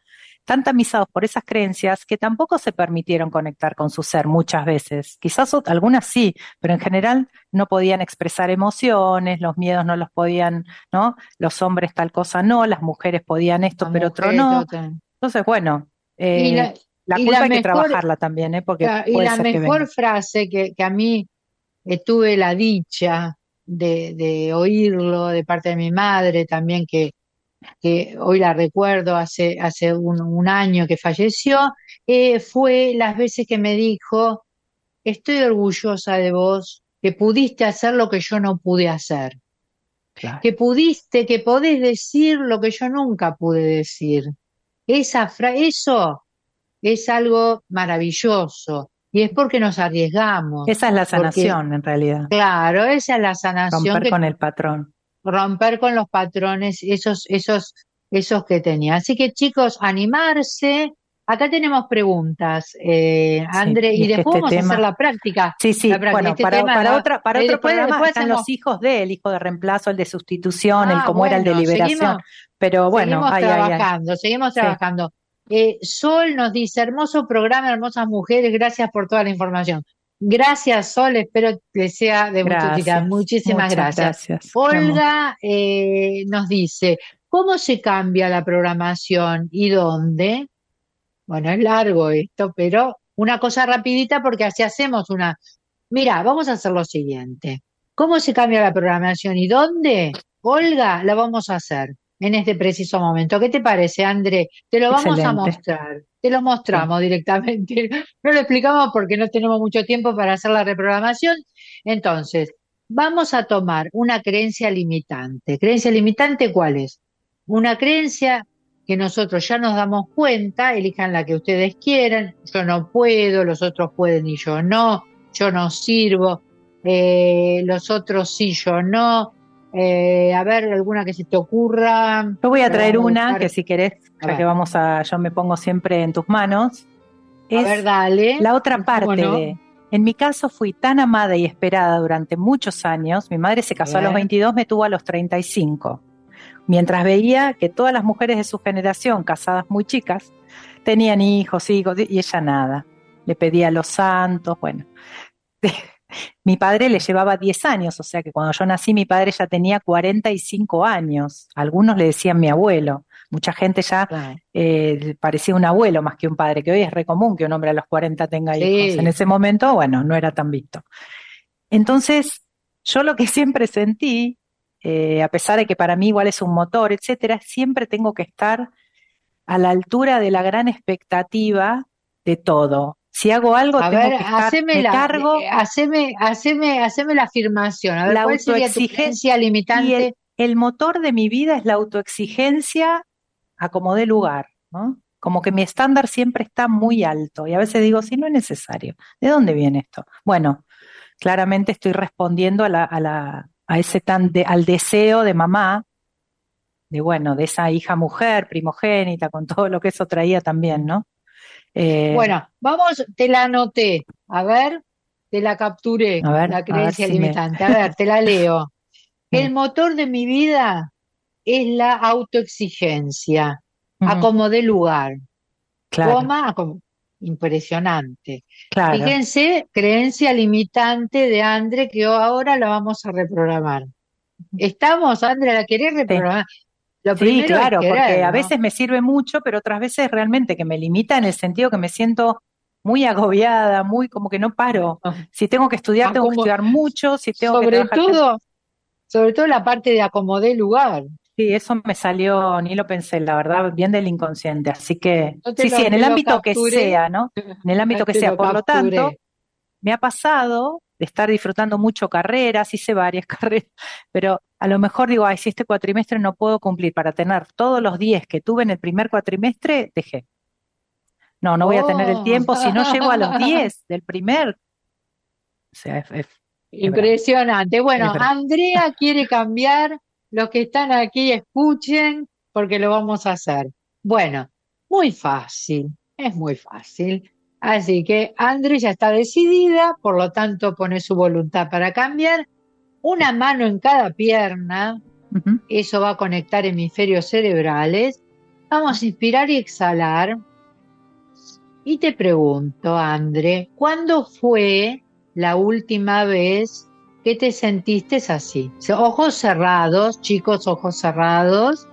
tan tamizados por esas creencias que tampoco se permitieron conectar con su ser muchas veces. Quizás algunas sí, pero en general no podían expresar emociones, los miedos no los podían, ¿no? Los hombres tal cosa no, las mujeres podían esto, La pero otro mujer, no. otra. Entonces, bueno, Y la, la y la culpa hay que mejor, trabajarla también, porque y puede la ser que venga. mejor frase que a mí tuve la dicha de oírlo de parte de mi madre también, que hoy la recuerdo, hace un año que falleció, fue las veces que me dijo: estoy orgullosa de vos, que pudiste hacer lo que yo no pude hacer, Claro. que podés decir lo que yo nunca pude decir. Eso es algo maravilloso, y es porque nos arriesgamos, Esa es la porque, sanación, en realidad, claro, esa es la sanación, romper que con el patrón. romper con los patrones, esos que tenía. Así que, chicos, animarse. Acá tenemos preguntas, Sí, André, y y es que después este vamos a hacer tema. la práctica. Sí, La sí, práctica. bueno, Este tema para otro programa después están hacemos. los hijos el hijo de reemplazo, el de sustitución, el Ah, cómo era el de bueno, liberación, pero bueno, seguimos ay, ay, ay, trabajando, seguimos sí, trabajando. Sol nos dice: hermoso programa, hermosas mujeres, gracias por toda la información. Gracias, Sol, espero que sea de mucha utilidad. gracias, Muchísimas muchas gracias. gracias, mi amor. Olga nos dice: ¿cómo se cambia la programación y dónde? Bueno, es largo esto, pero una cosa rapidita, porque así hacemos una. Mira, vamos a hacer lo siguiente. ¿Cómo se cambia la programación y dónde? Olga, la vamos a hacer en este preciso momento. ¿Qué te parece, André? Te lo vamos a Excelente, mostrar. Te lo sí, mostramos directamente. No lo explicamos porque no tenemos mucho tiempo para hacer la reprogramación. Entonces, vamos a tomar una creencia limitante. ¿Creencia limitante cuál es? Una creencia que nosotros ya nos damos cuenta, elijan la que ustedes quieran: yo no puedo, los otros pueden y yo no; yo no sirvo, los otros sí, yo no. A ver, alguna que se te ocurra yo voy a para traer una que buscar. si querés, A ya que ver, yo me pongo siempre en tus manos, a ver, es dale. la otra ¿Cómo parte no? en mi caso fui tan amada y esperada durante muchos años, mi madre se A casó a los ver. 22, me tuvo a los 35. Mientras veía que todas las mujeres de su generación, casadas muy chicas, tenían hijos, y ella nada. Le pedía a los santos, bueno. Mi padre le llevaba 10 años, o sea que cuando yo nací mi padre ya tenía 45 años. Algunos le decían mi abuelo. Mucha gente ya Claro. parecía un abuelo más que un padre, que hoy es re común que un hombre a los 40 tenga hijos. En Sí. ese momento, bueno, no era tan visto. Entonces, yo lo que siempre sentí, a pesar de que para mí igual es un motor, etcétera, siempre tengo que estar a la altura de la gran expectativa de todo. Si hago algo, A tengo ver, que estar, me cargo haceme la afirmación. A ver, la ¿cuál sería tu autoexigencia, creencia y limitante? el motor de mi vida es la autoexigencia a como dé lugar, ¿no? Como que mi estándar siempre está muy alto y a veces digo, si no es necesario, ¿de dónde viene esto? Bueno, claramente estoy respondiendo a ese al deseo de mamá, de bueno, de esa hija mujer, primogénita, con todo lo que eso traía también, ¿no? Eh, Bueno, vamos, te la anoté. A ver, te la capturé, la a ver creencia si me... limitante. A ver, te la leo. El Sí, motor de mi vida es la autoexigencia, ujú, acomodé lugar, claro, impresionante. claro. Fíjense, creencia limitante de André, que ahora la vamos a reprogramar. ¿Estamos, André? ¿La querés Sí. reprogramar? Lo Sí, primero es claro, porque querer, a ¿no? veces me sirve mucho, pero otras veces realmente que me limita en el sentido que me siento muy agobiada, muy como que no paro. Si tengo que estudiar, tengo que Acomo- estudiar mucho, si tengo que sobre trabajar. todo, sobre todo la parte de acomodé lugar. Sí, eso me salió, ni lo pensé, la verdad, bien del inconsciente. Así que, Yo sí, sí, en te el lo ámbito que capturé, sea, ¿no? En el ámbito que te sea. lo Por lo tanto, capturé. me ha pasado de estar disfrutando mucho carreras, hice varias carreras, pero a lo mejor digo, ay, si este cuatrimestre no puedo cumplir para tener todos los 10 que tuve en el primer cuatrimestre, dejé. No, no voy a tener el Oh, tiempo. Si no llego a los 10 del primer, o sea, es bravo, impresionante. es Bueno, bravo. Andrea quiere cambiar. Los que están aquí escuchen, porque lo vamos a hacer. Bueno, muy fácil, es muy fácil. Así que Andrea ya está decidida, por lo tanto pone su voluntad para cambiar. Una mano en cada pierna, Ujú, eso va a conectar hemisferios cerebrales. Vamos a inspirar y exhalar. Y te pregunto, André, ¿cuándo fue la última vez que te sentiste así? Ojos cerrados, chicos, ojos cerrados.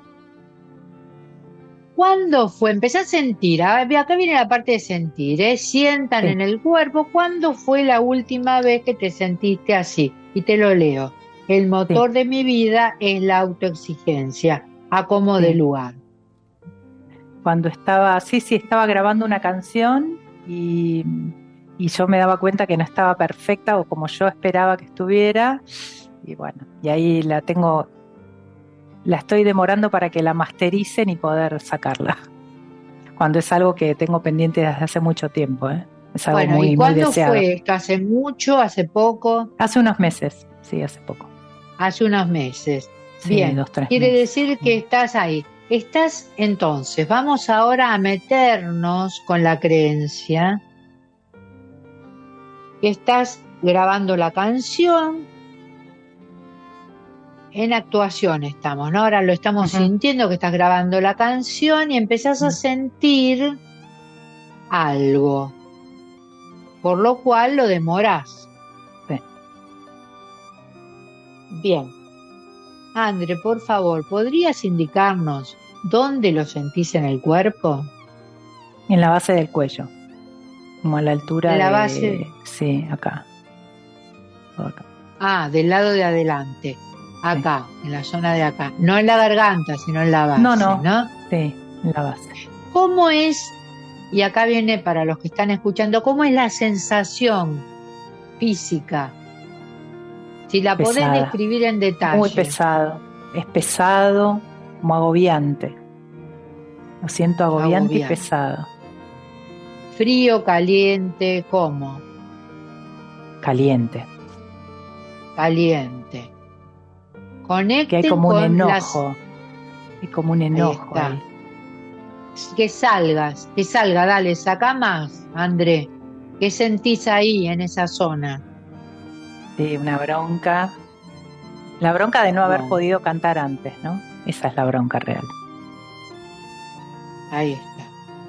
¿Cuándo fue? Empecé a sentir. Acá viene la parte de sentir, ¿eh? Sientan Sí, en el cuerpo. ¿Cuándo fue la última vez que te sentiste así? Y te lo leo. El sí, motor de mi vida es la autoexigencia. Acomode sí. lugar. Cuando estaba, sí, estaba grabando una canción y yo me daba cuenta que no estaba perfecta o como yo esperaba que estuviera. Y bueno, y ahí la estoy demorando para que la mastericen y poder sacarla. Cuando es algo que tengo pendiente desde hace mucho tiempo, ¿eh? Es algo Bueno, ¿y muy, muy cuándo deseado. fue esto? ¿Hace mucho? ¿Hace poco? Hace unos meses, sí, hace poco. Hace unos meses. Sí, Bien, 2, 3 quiere meses. decir que estás ahí. Estás entonces, vamos ahora a meternos con la creencia que estás grabando la canción. En actuación estamos, ¿no? Ahora lo estamos Ujú. sintiendo que estás grabando la canción y empezás a sentir algo, por lo cual lo demorás. Sí. Bien. André, por favor, ¿podrías indicarnos dónde lo sentís en el cuerpo? En la base del cuello, como a la altura En la base, sí, acá, todo acá. del lado de adelante, Sí. acá, en la zona de acá. No en la garganta, sino en la No, base, no, ¿no? sí, en la base. ¿Cómo es, y acá viene para los que están escuchando, cómo es la sensación física? Si la podés Pesada, describir en muy detalle. pesado. Es pesado, como agobiante. Lo siento agobiante y Agobiante. pesado. Frío, caliente, ¿cómo? Caliente. Caliente. Que hay Conecten como un con las... enojo. Hay como un Ahí enojo está. ahí. Que salga, dale, saca más, André. ¿Qué sentís ahí en esa zona? Sí, una bronca. La bronca de no haber Bueno, podido cantar antes, ¿no? Esa es la bronca real. ahí está.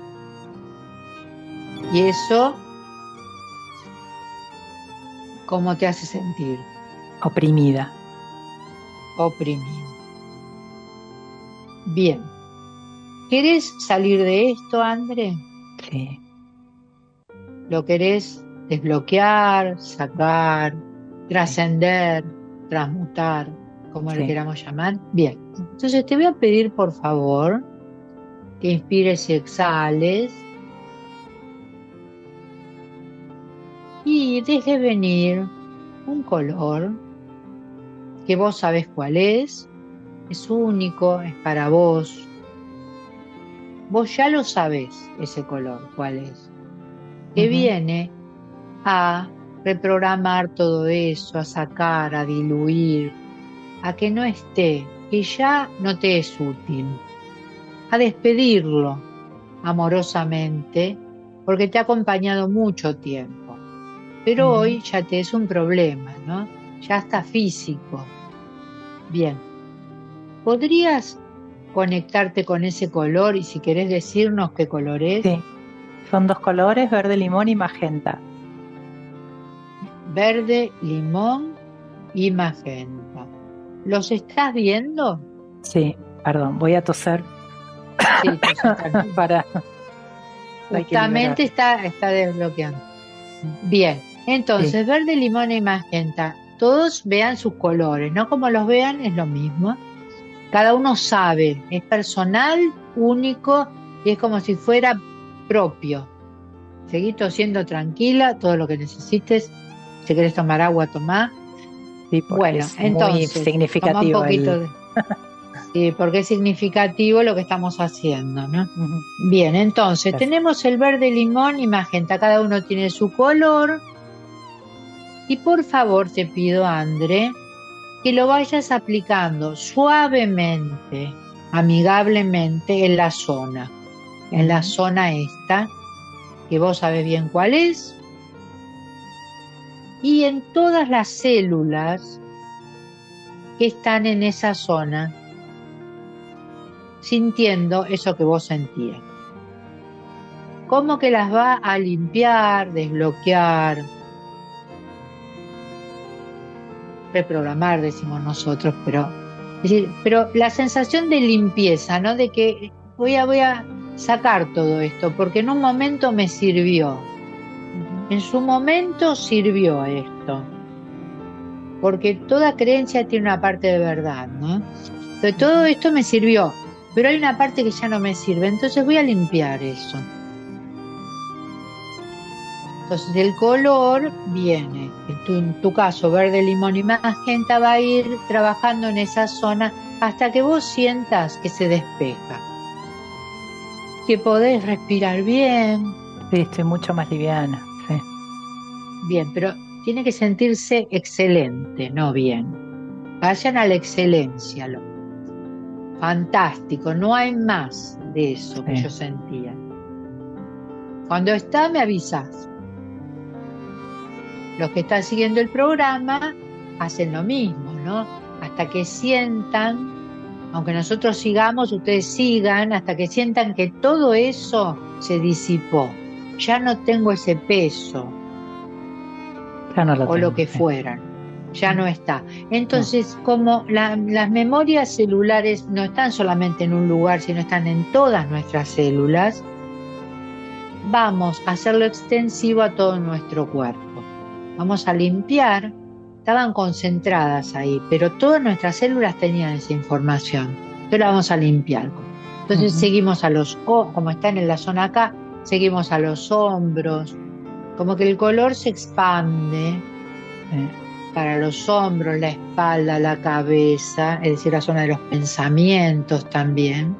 ¿Y eso cómo te hace sentir? Oprimida. Oprimido. Bien. ¿Querés salir de esto, André? Sí, ¿Lo querés desbloquear, sacar, sí, trascender, transmutar, como le sí. queramos llamar? Bien. Entonces te voy a pedir, por favor, que inspires y exhales y dejes venir un color que vos sabés cuál es único, es para vos. Vos ya lo sabés, ese color, cuál es. Que Ujú. viene a reprogramar todo eso, a sacar, a diluir, a que no esté, que ya no te es útil, a despedirlo amorosamente, porque te ha acompañado mucho tiempo. Pero Bien. hoy ya te es un problema, ¿no? Ya está físico. Bien, ¿podrías conectarte con ese color y si querés decirnos qué color es? Sí. Son 2 colores, verde limón y magenta. Verde, limón y magenta. ¿Los estás viendo? Sí, perdón, voy a toser Sí, entonces tranquilo. para. Hay que liberar. Justamente está desbloqueando. Bien, Sí. entonces verde, limón y magenta. Todos vean sus colores, no como los vean es lo mismo. Cada uno sabe, es personal, único y es como si fuera propio. Seguí tosiendo tranquila, todo lo que necesites. Si querés tomar agua, tomá. Sí, porque Bueno, es muy entonces, toma un significativo poquito el. de... Sí, porque es significativo lo que estamos haciendo, ¿no? Ujú. Bien, entonces Gracias. tenemos el verde, limón y magenta. Cada uno tiene su color. Y por favor te pido, André, que lo vayas aplicando suavemente, amigablemente en la zona. En la Ujú. zona esta, que vos sabés bien cuál es. Y en todas las células que están en esa zona. sintiendo eso que vos sentías. ¿Cómo que las va a limpiar, desbloquear, reprogramar, decimos nosotros, pero la sensación de limpieza, ¿no? De que voy a sacar todo esto, porque en un momento me sirvió. En su momento sirvió esto. Porque toda creencia tiene una parte de verdad, ¿no? Entonces, todo esto me sirvió, pero hay una parte que ya no me sirve, entonces voy a limpiar eso. Entonces el color viene, en tu caso verde, limón y magenta, va a ir trabajando en esa zona hasta que vos sientas que se despeja, que podés respirar bien. Sí, estoy mucho más liviana, sí. Bien, pero tiene que sentirse excelente, no bien. Vayan a la excelencia, fantástico, no hay más de eso que yo sentía. Cuando está, me avisás. Los que están siguiendo el programa hacen lo mismo, ¿no? Hasta que sientan, aunque nosotros sigamos, ustedes sigan, hasta que sientan que todo eso se disipó. Ya no tengo ese peso, ya no lo o tengo, lo que fueran, ya no está. Entonces, como las memorias celulares no están solamente en un lugar, sino están en todas nuestras células, vamos a hacerlo extensivo a todo nuestro cuerpo. Vamos a limpiar, estaban concentradas ahí, pero todas nuestras células tenían esa información. Entonces la vamos a limpiar. Entonces seguimos a los ojos, como están en la zona acá, seguimos a los hombros, como que el color se expande para los hombros, la espalda, la cabeza, es decir, la zona de los pensamientos también.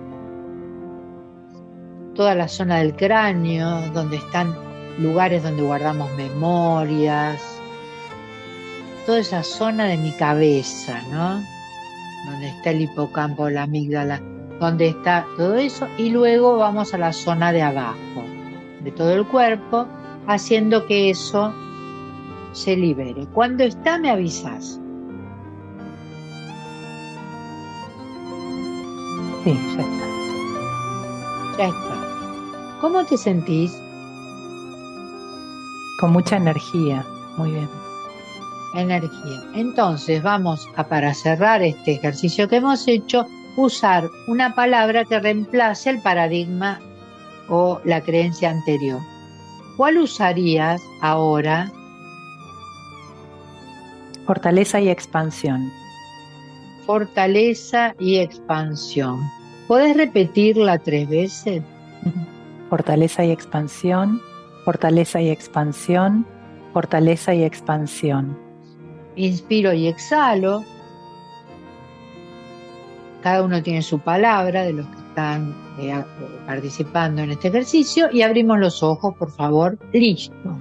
Toda la zona del cráneo, donde están lugares donde guardamos memorias, toda esa zona de mi cabeza, ¿no? Donde está el hipocampo, la amígdala, donde está todo eso, y luego vamos a la zona de abajo, de todo el cuerpo, haciendo que eso se libere. Cuando está, me avisas. Sí, ya está. Ya está. ¿Cómo te sentís? Con mucha energía, muy bien. Energía. Entonces vamos a, para cerrar este ejercicio que hemos hecho, usar una palabra que reemplace el paradigma o la creencia anterior. ¿Cuál usarías ahora? Fortaleza y expansión. Fortaleza y expansión. ¿Podés repetirla 3 veces? Fortaleza y expansión, fortaleza y expansión, fortaleza y expansión. Inspiro y exhalo. Cada uno tiene su palabra de los que están participando en este ejercicio, y abrimos los ojos, por favor. Listo.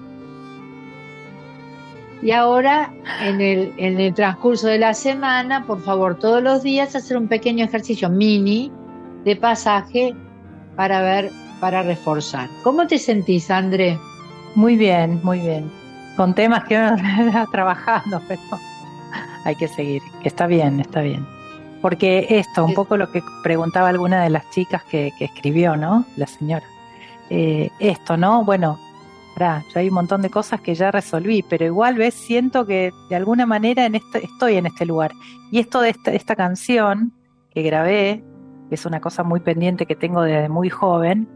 Y ahora, en el transcurso de la semana, por favor, todos los días hacer un pequeño ejercicio mini de pasaje para reforzar. ¿Cómo te sentís, André? Muy bien, muy bien. Con temas que uno está trabajando, pero hay que seguir. Que está bien, está bien. Porque esto, un poco lo que preguntaba alguna de las chicas que escribió, ¿no? La señora. Esto, ¿no? Bueno, ya hay un montón de cosas que ya resolví, pero igual, ¿ves? Siento que de alguna manera estoy en este lugar. Y esto de esta canción que grabé, que es una cosa muy pendiente que tengo desde muy joven,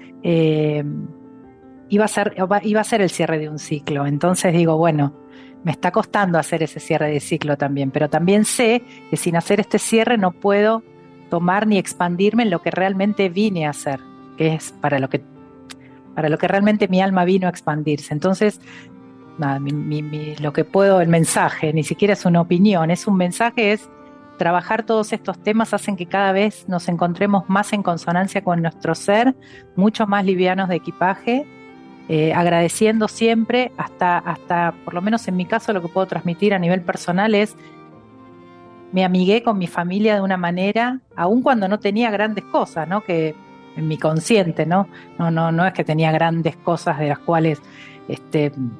iba a ser el cierre de un ciclo. Entonces digo, bueno, me está costando hacer ese cierre de ciclo también, pero también sé que sin hacer este cierre no puedo tomar ni expandirme en lo que realmente vine a hacer, que es para lo que realmente mi alma vino a expandirse. Entonces, nada, lo que puedo, el mensaje, ni siquiera es una opinión, es un mensaje, es trabajar todos estos temas, hacen que cada vez nos encontremos más en consonancia con nuestro ser, mucho más livianos de equipaje, agradeciendo siempre, hasta, por lo menos en mi caso, lo que puedo transmitir a nivel personal es, me amigué con mi familia de una manera, aun cuando no tenía grandes cosas, ¿no? Que en mi consciente, ¿no? No es que tenía grandes cosas de las cuales,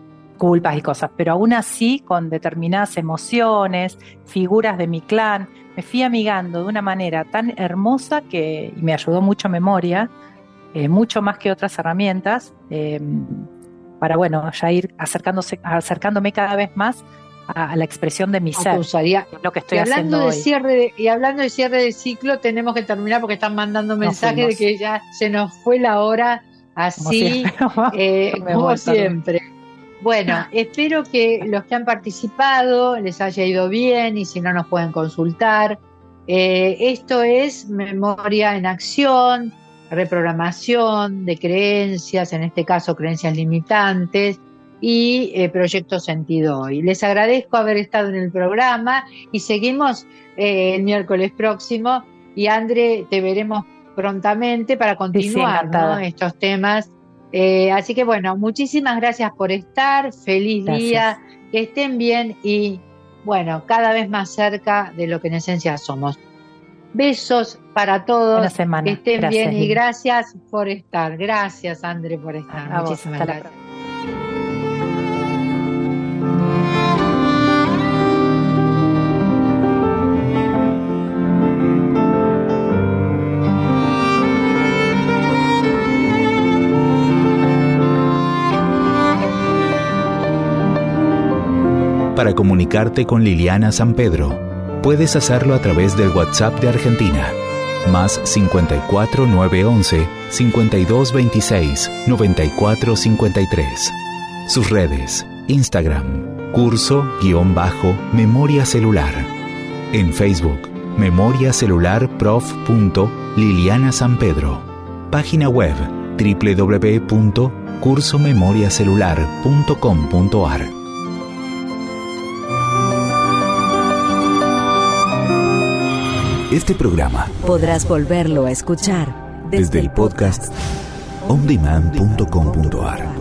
culpas y cosas, pero aún así con determinadas emociones, figuras de mi clan, me fui amigando de una manera tan hermosa y me ayudó mucho memoria, mucho más que otras herramientas, para ya ir acercándome cada vez más a la expresión de mi ser, lo que estoy haciendo hoy. Y hablando de cierre de ciclo, tenemos que terminar porque están mandando mensajes de que ya se nos fue la hora, así como siempre. Bueno, espero que los que han participado les haya ido bien, y si no nos pueden consultar. Esto es Memoria en Acción, reprogramación de creencias, en este caso creencias limitantes, y Proyecto Sentido Hoy. Les agradezco haber estado en el programa y seguimos el miércoles próximo, y André, te veremos prontamente para continuar, ¿no?, estos temas. Así que bueno, muchísimas gracias por estar, feliz día, que estén bien y bueno, cada vez más cerca de lo que en esencia somos. Besos para todos, buena semana. Que estén bien y gracias por estar. Gracias, André, por estar. Muchísimas gracias. Para comunicarte con Liliana San Pedro, puedes hacerlo a través del WhatsApp de Argentina, más 54 911 5226 9453. Sus redes: Instagram, curso-memoria celular. En Facebook, Memoria Celular Prof. Liliana San Pedro. Página web www.cursomemoriacelular.com.ar. Este programa podrás volverlo a escuchar desde el podcast ondemand.com.ar.